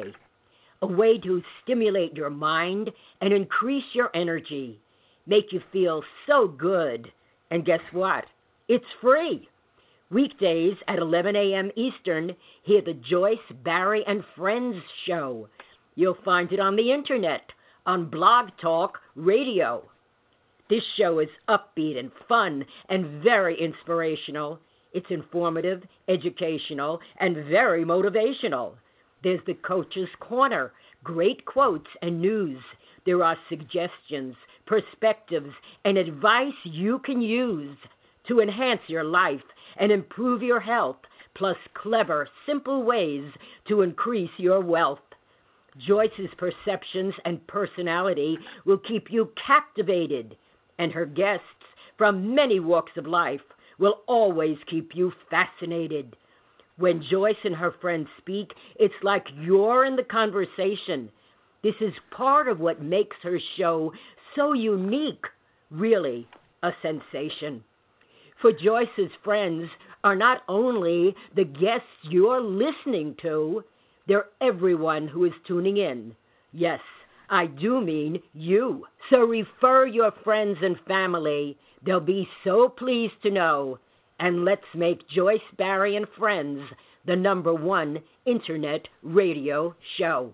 a way to stimulate your mind and increase your energy, make you feel so good. And guess what? It's free. Weekdays at eleven a.m. Eastern, hear the Joyce, Barry, and Friends show. You'll find it on the internet, on Blog Talk Radio. This show is upbeat and fun and very inspirational. It's informative, educational, and very motivational. There's the Coach's Corner, great quotes and news. There are suggestions, perspectives, and advice you can use to enhance your life and improve your health, plus clever, simple ways to increase your wealth. Joyce's perceptions and personality will keep you captivated, and her guests from many walks of life will always keep you fascinated. When Joyce and her friends speak, it's like you're in the conversation. This is part of what makes her show so unique, really a sensation. For Joyce's friends are not only the guests you're listening to, they're everyone who is tuning in. Yes, I do mean you. So refer your friends and family. They'll be so pleased to know and let's make Joyce Barrie and Friends the number one internet radio show.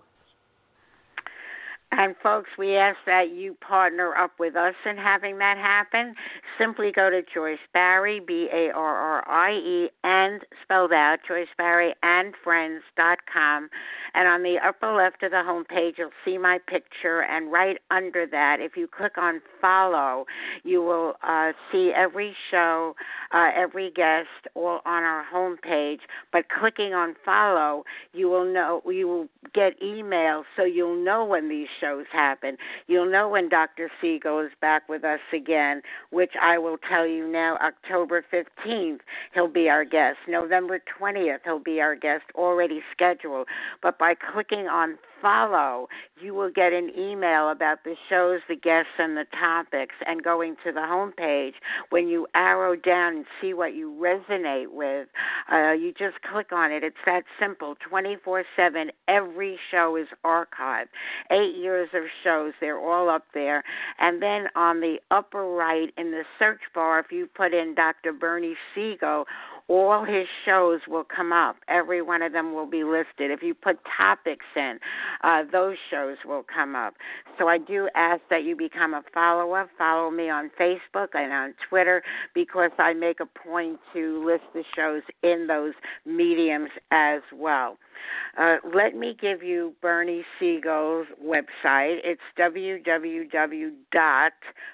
And, folks, we ask that you partner up with us in having that happen. Simply go to Joyce Barrie, B A R R I E, and spelled out, Joyce Barrie and Friends dot com. And on the upper left of the homepage, you'll see my picture. And right under that, if you click on follow, you will uh, see every show, uh, every guest, all on our homepage. But clicking on follow, you will know, you will get emails, so you'll know when these shows happen. You'll know when Doctor Siegel is back with us again, which I will tell you now, October fifteenth, he'll be our guest. November twentieth, he'll be our guest, already scheduled. But by clicking on follow, you will get an email about the shows, the guests, and the topics. And going to the homepage, when you arrow down and see what you resonate with, uh, you just click on it. It's that simple, twenty-four seven. Every show is archived. Eight years of shows, they're all up there. And then on the upper right in the search bar, if you put in Doctor Bernie Siegel, all his shows will come up. Every one of them will be listed. If you put topics in, uh, those shows will come up. So I do ask that you become a follower. Follow me on Facebook and on Twitter, because I make a point to list the shows in those mediums as well. Uh, let me give you Bernie Siegel's website. It's w w w dot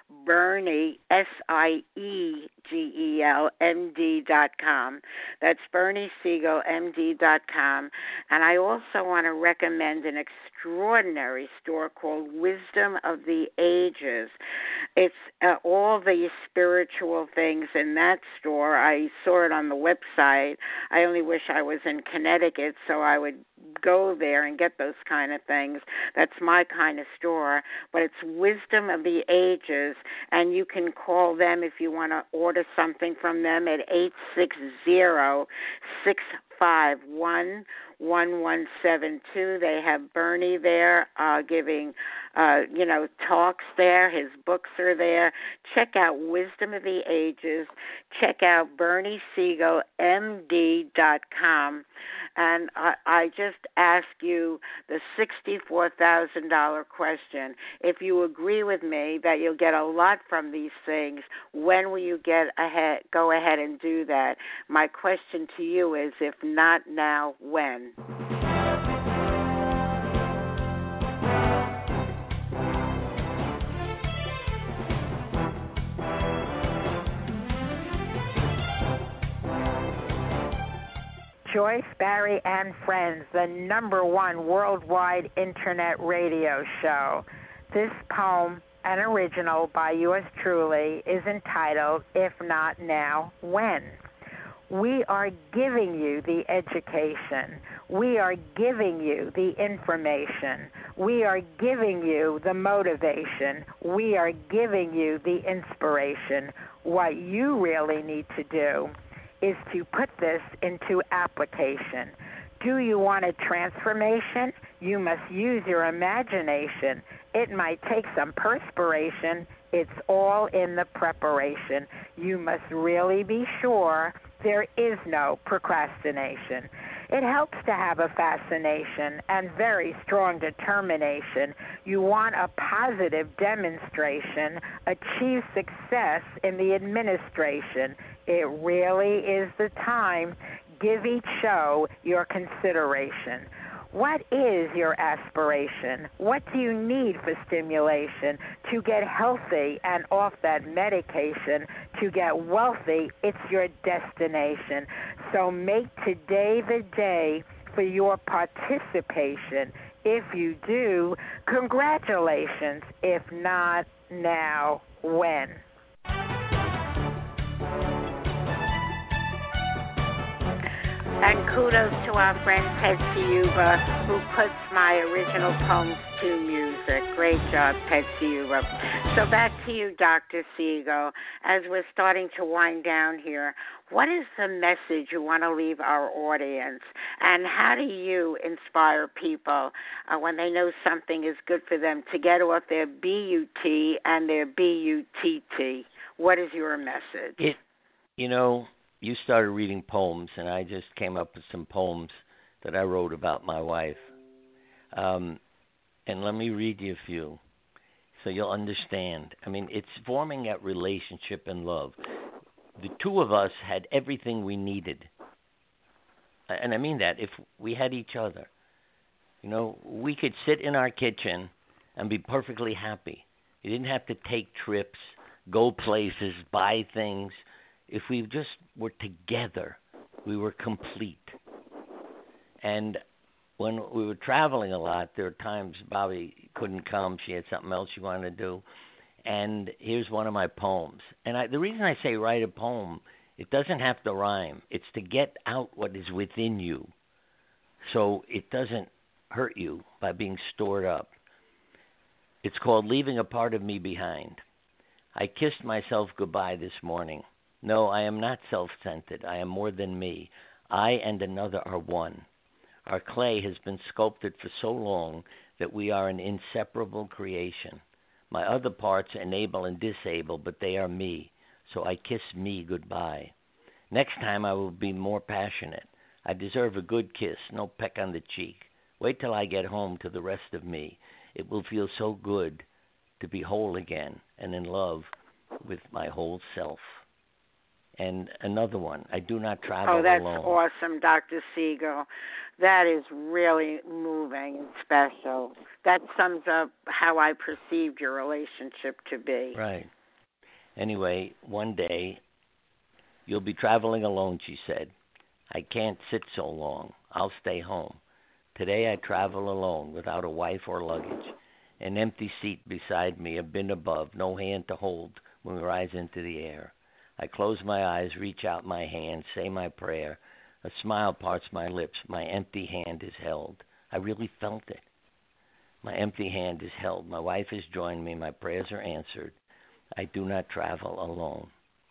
bernie, S I E G E L, M D dot com. That's Bernie Siegel, M D dot com. And I also want to recommend an extraordinary store called Wisdom of the Ages. It's uh, all the spiritual things in that store. I saw it on the website. I only wish I was in Connecticut so I would go there and get those kind of things. That's my kind of store. But it's Wisdom of the Ages, and you can call them if you want to order something from them at eight six zero, six five one, one one seven two. They have Bernie there uh, giving, uh, you know, talks there. His books are there. Check out Wisdom of the Ages. Check out Bernie Siegel, M D dot com. And I, I just ask you the sixty-four thousand dollars question. If you agree with me that you'll get a lot from these things, when will you get ahead? Go ahead and do that. My question to you is, if not now, when? Joyce Barrie and Friends, the number one worldwide internet radio show. This poem, an original by yours truly, is entitled, If Not Now, When? We are giving you the education. We are giving you the information. We are giving you the motivation. We are giving you the inspiration. What you really need to do is to put this into application. Do you want a transformation? You must use your imagination. It might take some perspiration. It's all in the preparation. You must really be sure there is no procrastination. It helps to have a fascination and very strong determination. You want a positive demonstration, achieve success in the administration. It really is the time. Give each show your consideration. What is your aspiration? What do you need for stimulation? To get healthy and off that medication, to get wealthy, it's your destination. So make today the day for your participation. If you do, congratulations. If not, now, when? And kudos to our friend Patsy Yuba, who puts my original poems to music. Great job, Patsy Yuba. So back to you, Doctor Siegel. As we're starting to wind down here, what is the message you want to leave our audience? And how do you inspire people uh, when they know something is good for them to get off their B U T and their B U T T? What is your message? It, you know, you started reading poems, and I just came up with some poems that I wrote about my wife. Um, and let me read you a few so you'll understand. I mean, it's forming that relationship and love. The two of us had everything we needed. And I mean that, if we had each other. You know, we could sit in our kitchen and be perfectly happy. You didn't have to take trips, go places, buy things. If we just were together, we were complete. And when we were traveling a lot, there were times Bobby couldn't come. She had something else she wanted to do. And here's one of my poems. And I, the reason I say write a poem, it doesn't have to rhyme. It's to get out what is within you so it doesn't hurt you by being stored up. It's called Leaving a Part of Me Behind. I kissed myself goodbye this morning. No, I am not self-centered. I am more than me. I and another are one. Our clay has been sculpted for so long that we are an inseparable creation. My other parts enable and disable, but they are me, so I kiss me goodbye. Next time I will be more passionate. I deserve a good kiss, no peck on the cheek. Wait till I get home to the rest of me. It will feel so good to be whole again and in love with my whole self. And another one, I do not travel alone. Oh, that's alone. awesome, Doctor Siegel. That is really moving and special. That sums up how I perceived your relationship to be. Right. Anyway, one day, you'll be traveling alone, she said. I can't sit so long. I'll stay home. Today I travel alone without a wife or luggage. An empty seat beside me, a bin above, no hand to hold when we rise into the air. I close my eyes, reach out my hand, say my prayer. A smile parts my lips. My empty hand is held. I really felt it. My empty hand is held. My wife has joined me. My prayers are answered. I do not travel alone.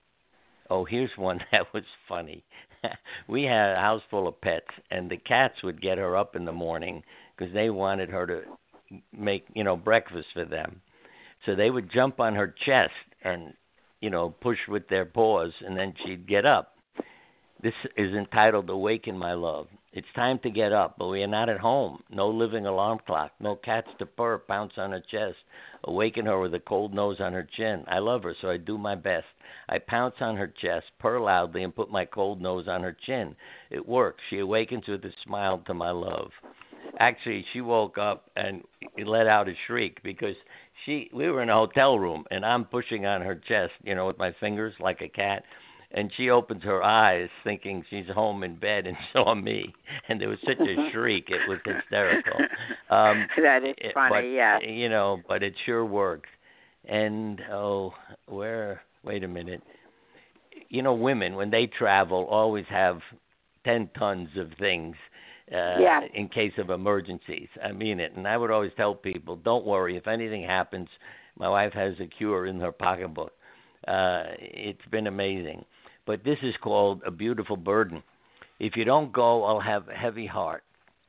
Oh, here's one that was funny. We had a house full of pets, and the cats would get her up in the morning because they wanted her to make, you know, breakfast for them. So they would jump on her chest and, you know, push with their paws, and then she'd get up. This is entitled Awaken My Love. It's time to get up, but we are not at home. No living alarm clock. No cats to purr, pounce on her chest. Awaken her with a cold nose on her chin. I love her, so I do my best. I pounce on her chest, purr loudly, and put my cold nose on her chin. It works. She awakens with a smile to my love. Actually, she woke up and let out a shriek because she we were in a hotel room, and I'm pushing on her chest, you know, with my fingers like a cat. And she opens her eyes thinking she's home in bed and saw me. And there was such a shriek. It was hysterical. Um, that is it, funny, but, yeah. You know, but it sure works. And, oh, where, wait a minute. You know, women, when they travel, always have ten tons of things uh, yeah. in case of emergencies. I mean it. And I would always tell people, don't worry. If anything happens, my wife has a cure in her pocketbook. Uh, it's been amazing. But this is called A Beautiful Burden. If you don't go, I'll have a heavy heart.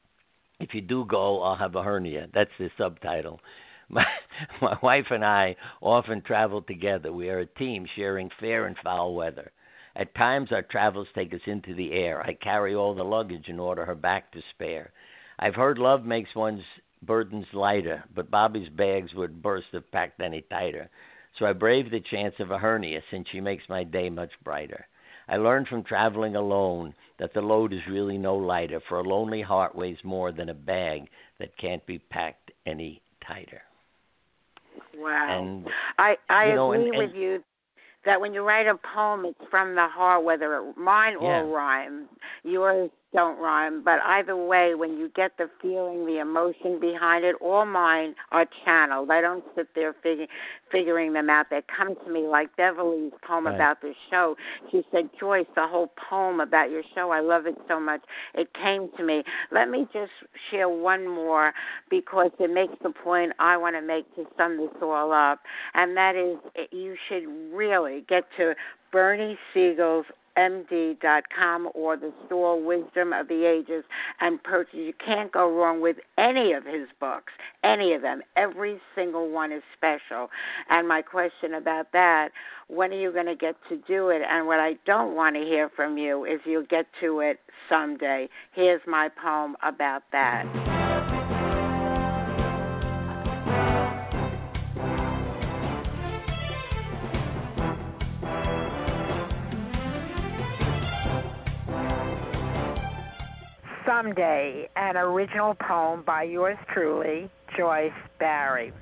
If you do go, I'll have a hernia. That's the subtitle. My, my wife and I often travel together. We are a team sharing fair and foul weather. At times, our travels take us into the air. I carry all the luggage in order her back to spare. I've heard love makes one's burdens lighter, but Bobby's bags would burst if packed any tighter. So I brave the chance of a hernia since she makes my day much brighter. I learned from traveling alone that the load is really no lighter, for a lonely heart weighs more than a bag that can't be packed any tighter. Wow. And, I, I you know, agree and, with and, you that when you write a poem, it's from the heart, whether it, mine yeah. all rhyme. Yours don't rhyme, but either way, when you get the feeling, the emotion behind it, all mine are channeled. I don't sit there fig- figuring them out. They come to me like Beverly's poem right. about the show. She said, Joyce, the whole poem about your show, I love it so much. It came to me. Let me just share one more because it makes the point I want to make to sum this all up, and that is you should really get to Bernie Siegel's M D dot com or the store Wisdom of the Ages and purchase. You can't go wrong with any of his books, any of them. Every single one is special. And my question about that, when are you going to get to do it? And what I don't want to hear from you is you'll get to it someday. Here's my poem about that. Someday, an original poem by yours truly, Joyce Barry.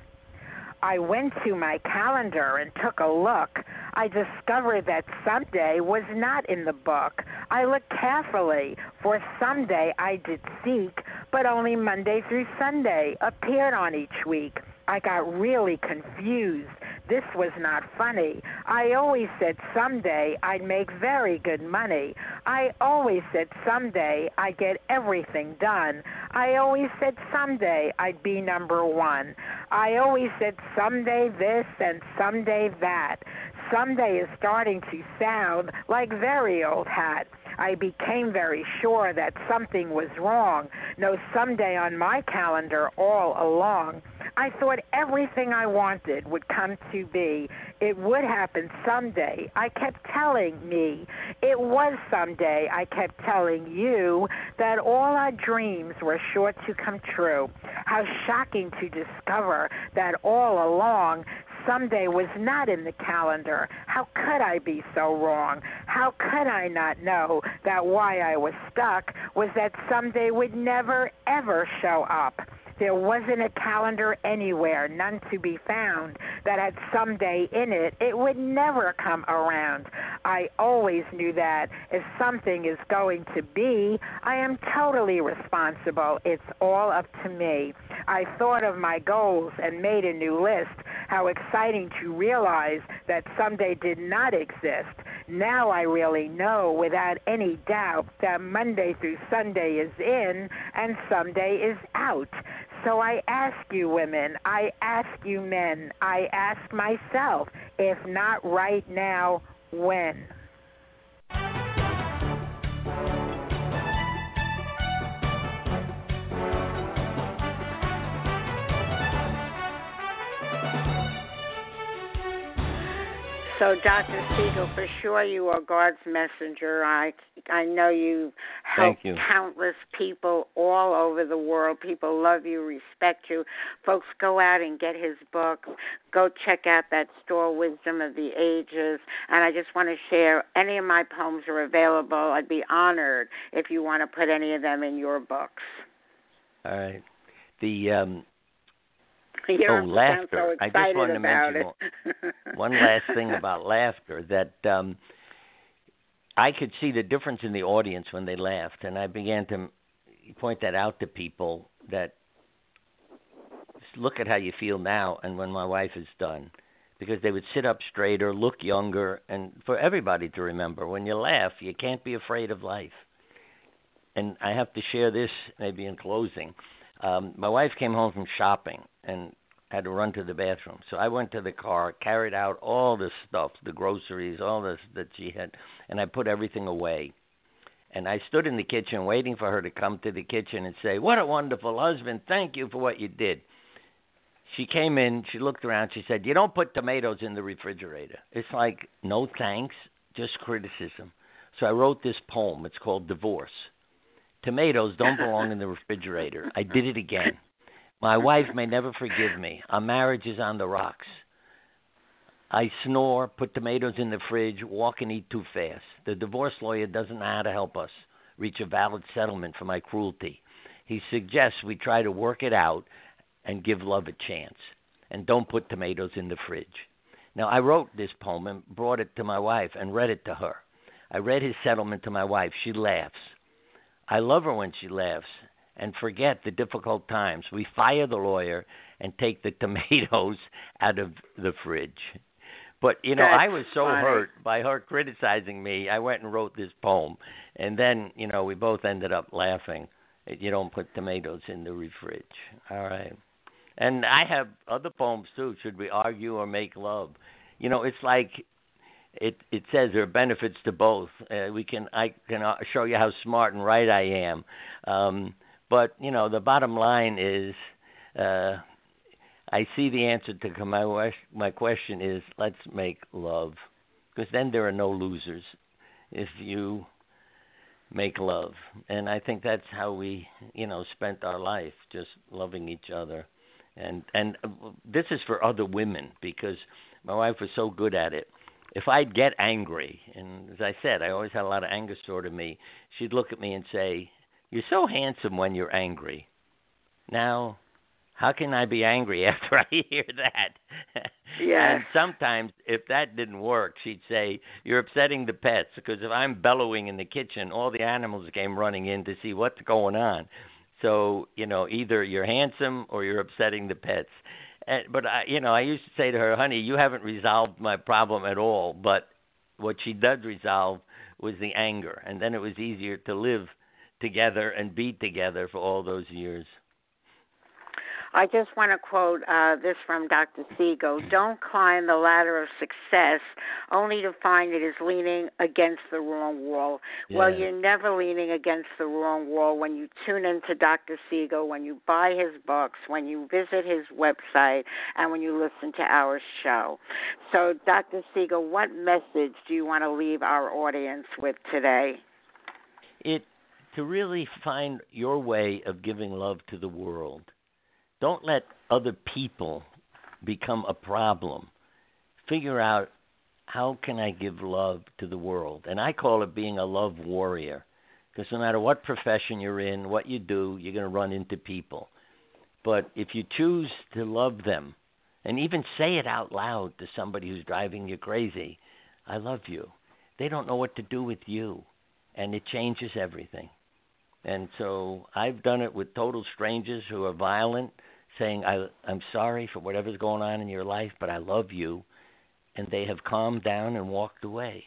I went to my calendar and took a look. I discovered that someday was not in the book. I looked carefully, for someday I did seek, but only Monday through Sunday appeared on each week. I got really confused. This was not funny. I always said someday I'd make very good money. I always said someday I'd get everything done. I always said someday I'd be number one. I always said someday this and someday that. Someday is starting to sound like very old hat. I became very sure that something was wrong. No someday on my calendar all along. I thought everything I wanted would come to be. It would happen someday. I kept telling me. It was someday. I kept telling you that all our dreams were sure to come true. How shocking to discover that all along someday was not in the calendar. How could I be so wrong? How could I not know that why I was stuck was that someday would never, ever show up? There wasn't a calendar anywhere, none to be found, that had someday in it. It would never come around. I always knew that if something is going to be, I am totally responsible. It's all up to me. I thought of my goals and made a new list. How exciting to realize that someday did not exist. Now I really know without any doubt that Monday through Sunday is in and someday is out. So I ask you women, I ask you men, I ask myself, if not right now, when? So, Doctor Siegel, for sure you are God's messenger. I I know you help you. countless people all over the world. People love you, respect you. Folks, go out and get his book. Go check out that store, Wisdom of the Ages. And I just want to share, any of my poems are available. I'd be honored if you want to put any of them in your books. All right. The... Um You're oh, laughter. So I just wanted to mention one, one last thing about laughter, that um, I could see the difference in the audience when they laughed, and I began to point that out to people, that look at how you feel now and when my wife is done, because they would sit up straighter, look younger, and for everybody to remember, when you laugh, you can't be afraid of life. And I have to share this maybe in closing. Um, my wife came home from shopping and had to run to the bathroom. So I went to the car, carried out all the stuff, the groceries, all this that she had, and I put everything away. And I stood in the kitchen waiting for her to come to the kitchen and say, "What a wonderful husband. Thank you for what you did." She came in, she looked around, she said, "You don't put tomatoes in the refrigerator." It's like, no thanks, just criticism. So I wrote this poem. It's called Divorce. Tomatoes don't belong in the refrigerator. I did it again. My wife may never forgive me. Our marriage is on the rocks. I snore, put tomatoes in the fridge, walk and eat too fast. The divorce lawyer doesn't know how to help us reach a valid settlement for my cruelty. He suggests we try to work it out and give love a chance. And don't put tomatoes in the fridge. Now, I wrote this poem and brought it to my wife and read it to her. I read his settlement to my wife. She laughs. I love her when she laughs and forget the difficult times. We fire the lawyer and take the tomatoes out of the fridge. But, you know, That's I was so funny. hurt by her criticizing me, I went and wrote this poem. And then, you know, we both ended up laughing. You don't put tomatoes in the fridge. All right. And I have other poems, too. Should we argue or make love? You know, it's like it it says there are benefits to both. Uh, we can I can show you how smart and right I am, um, but you know the bottom line is, uh, I see the answer to my my question is let's make love, because then there are no losers if you make love, and I think that's how we you know spent our life, just loving each other, and and this is for other women because my wife was so good at it. If I'd get angry, and as I said, I always had a lot of anger stored in me, she'd look at me and say, "You're so handsome when you're angry. Now, how can I be angry after I hear that?" Yeah. And sometimes, if that didn't work, she'd say, "You're upsetting the pets," because if I'm bellowing in the kitchen, all the animals came running in to see what's going on. So, you know, either you're handsome or you're upsetting the pets. And, but, I, you know, I used to say to her, "Honey, you haven't resolved my problem at all." But what she did resolve was the anger. And then it was easier to live together and be together for all those years. I just want to quote uh, this from Doctor Siegel. "Don't climb the ladder of success only to find it is leaning against the wrong wall." Yeah. Well, you're never leaning against the wrong wall when you tune into Doctor Siegel, when you buy his books, when you visit his website, and when you listen to our show. So, Doctor Siegel, what message do you want to leave our audience with today? It to really find your way of giving love to the world. Don't let other people become a problem. Figure out, how can I give love to the world? And I call it being a love warrior, because no matter what profession you're in, what you do, you're going to run into people. But if you choose to love them, and even say it out loud to somebody who's driving you crazy, "I love you," they don't know what to do with you, and it changes everything. And so I've done it with total strangers who are violent, saying, I, I'm sorry for whatever's going on in your life, but I love you. And they have calmed down and walked away.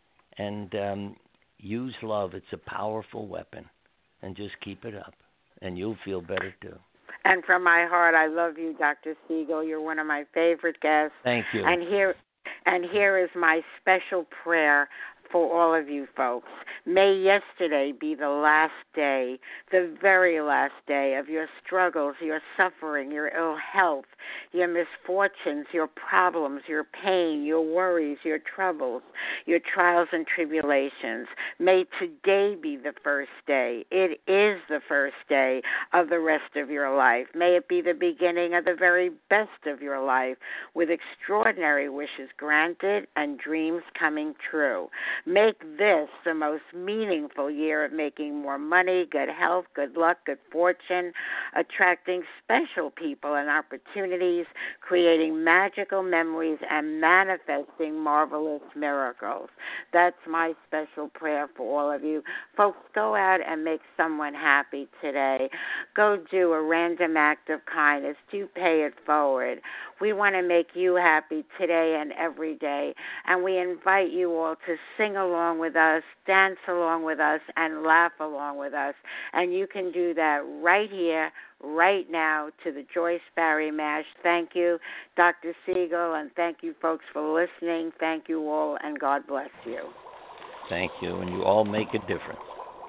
And um, use love. It's a powerful weapon. And just keep it up. And you'll feel better, too. And from my heart, I love you, Doctor Siegel. You're one of my favorite guests. Thank you. And here, and here is my special prayer for all of you folks. May yesterday be the last day, the very last day of your struggles, your suffering, your ill health, your misfortunes, your problems, your pain, your worries, your troubles, your trials and tribulations. May today be the first day. It is the first day of the rest of your life. May it be the beginning of the very best of your life, with extraordinary wishes granted and dreams coming true. Make this the most meaningful year of making more money, good health, good luck, good fortune, attracting special people and opportunities, creating magical memories, and manifesting marvelous miracles. That's my special prayer for all of you. Folks, go out and make someone happy today. Go do a random act of kindness. Do pay it forward. We want to make you happy today and every day, and we invite you all to sing along with us, dance along with us, and laugh along with us. And you can do that right here, right now, to the Joyce Barrie Mash. Thank you, Doctor Siegel, and thank you, folks, for listening. Thank you all, and God bless you. Thank you, and you all make a difference.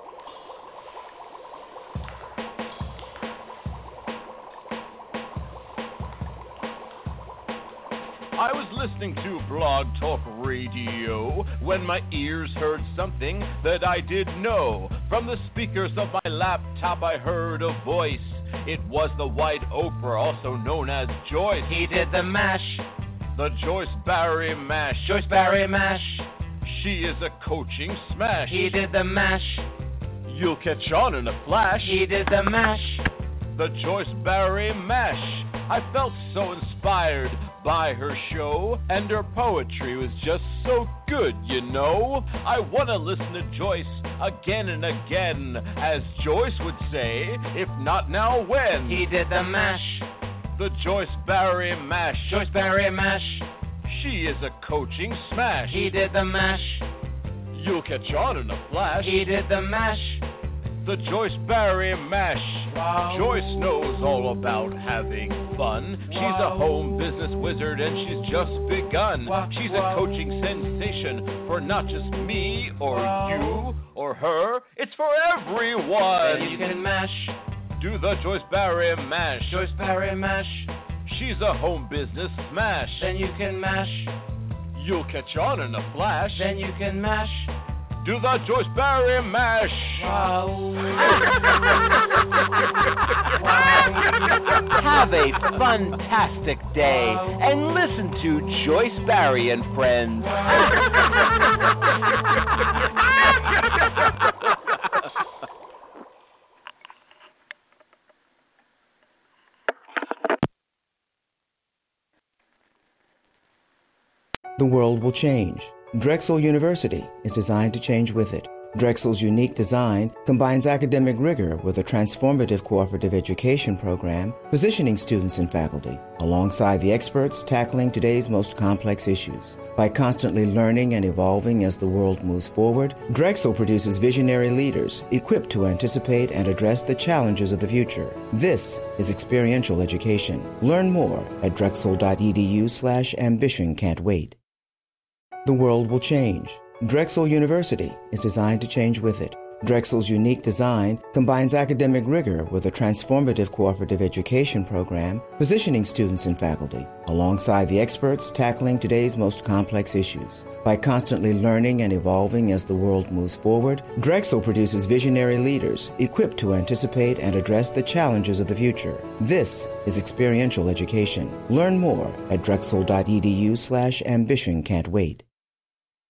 I was listening to Blog Talk Radio when my ears heard something that I didn't know. From the speakers of my laptop I heard a voice. It was the White Oprah, also known as Joyce. He did the mash. The Joyce Barrie Mash. Joyce Barrie Mash. She is a coaching smash. He did the mash. You'll catch on in a flash. He did the mash. The Joyce Barrie Mash. I felt so inspired by her show, and her poetry was just so good, you know. I want to listen to Joyce again and again, as Joyce would say, if not now, when? He did the mash. The Joyce Barrie Mash. Joyce Barrie Mash. She is a coaching smash. He did the mash. You'll catch on in a flash. He did the mash. the Joyce Barry Mash. Wow. Joyce knows all about having fun. Wow. She's a home business wizard and she's just begun. Wow. She's wow. a coaching sensation for not just me or wow. you or her. It's for everyone. Then you can mash. Do the Joyce Barry Mash. Joyce Barry Mash. She's a home business smash. Then you can mash. You'll catch on in a flash. Then you can mash. Do the Joyce Barry Mash. Wow. Have a fantastic day and listen to Joyce Barry and Friends. The world will change. Drexel University is designed to change with it. Drexel's unique design combines academic rigor with a transformative cooperative education program, positioning students and faculty alongside the experts tackling today's most complex issues. By constantly learning and evolving as the world moves forward, Drexel produces visionary leaders equipped to anticipate and address the challenges of the future. This is experiential education. Learn more at drexel.edu slash ambition can't wait. The world will change. Drexel University is designed to change with it. Drexel's unique design combines academic rigor with a transformative cooperative education program, positioning students and faculty alongside the experts tackling today's most complex issues. By constantly learning and evolving as the world moves forward, Drexel produces visionary leaders equipped to anticipate and address the challenges of the future. This is experiential education. Learn more at drexel.edu slash ambition can't wait.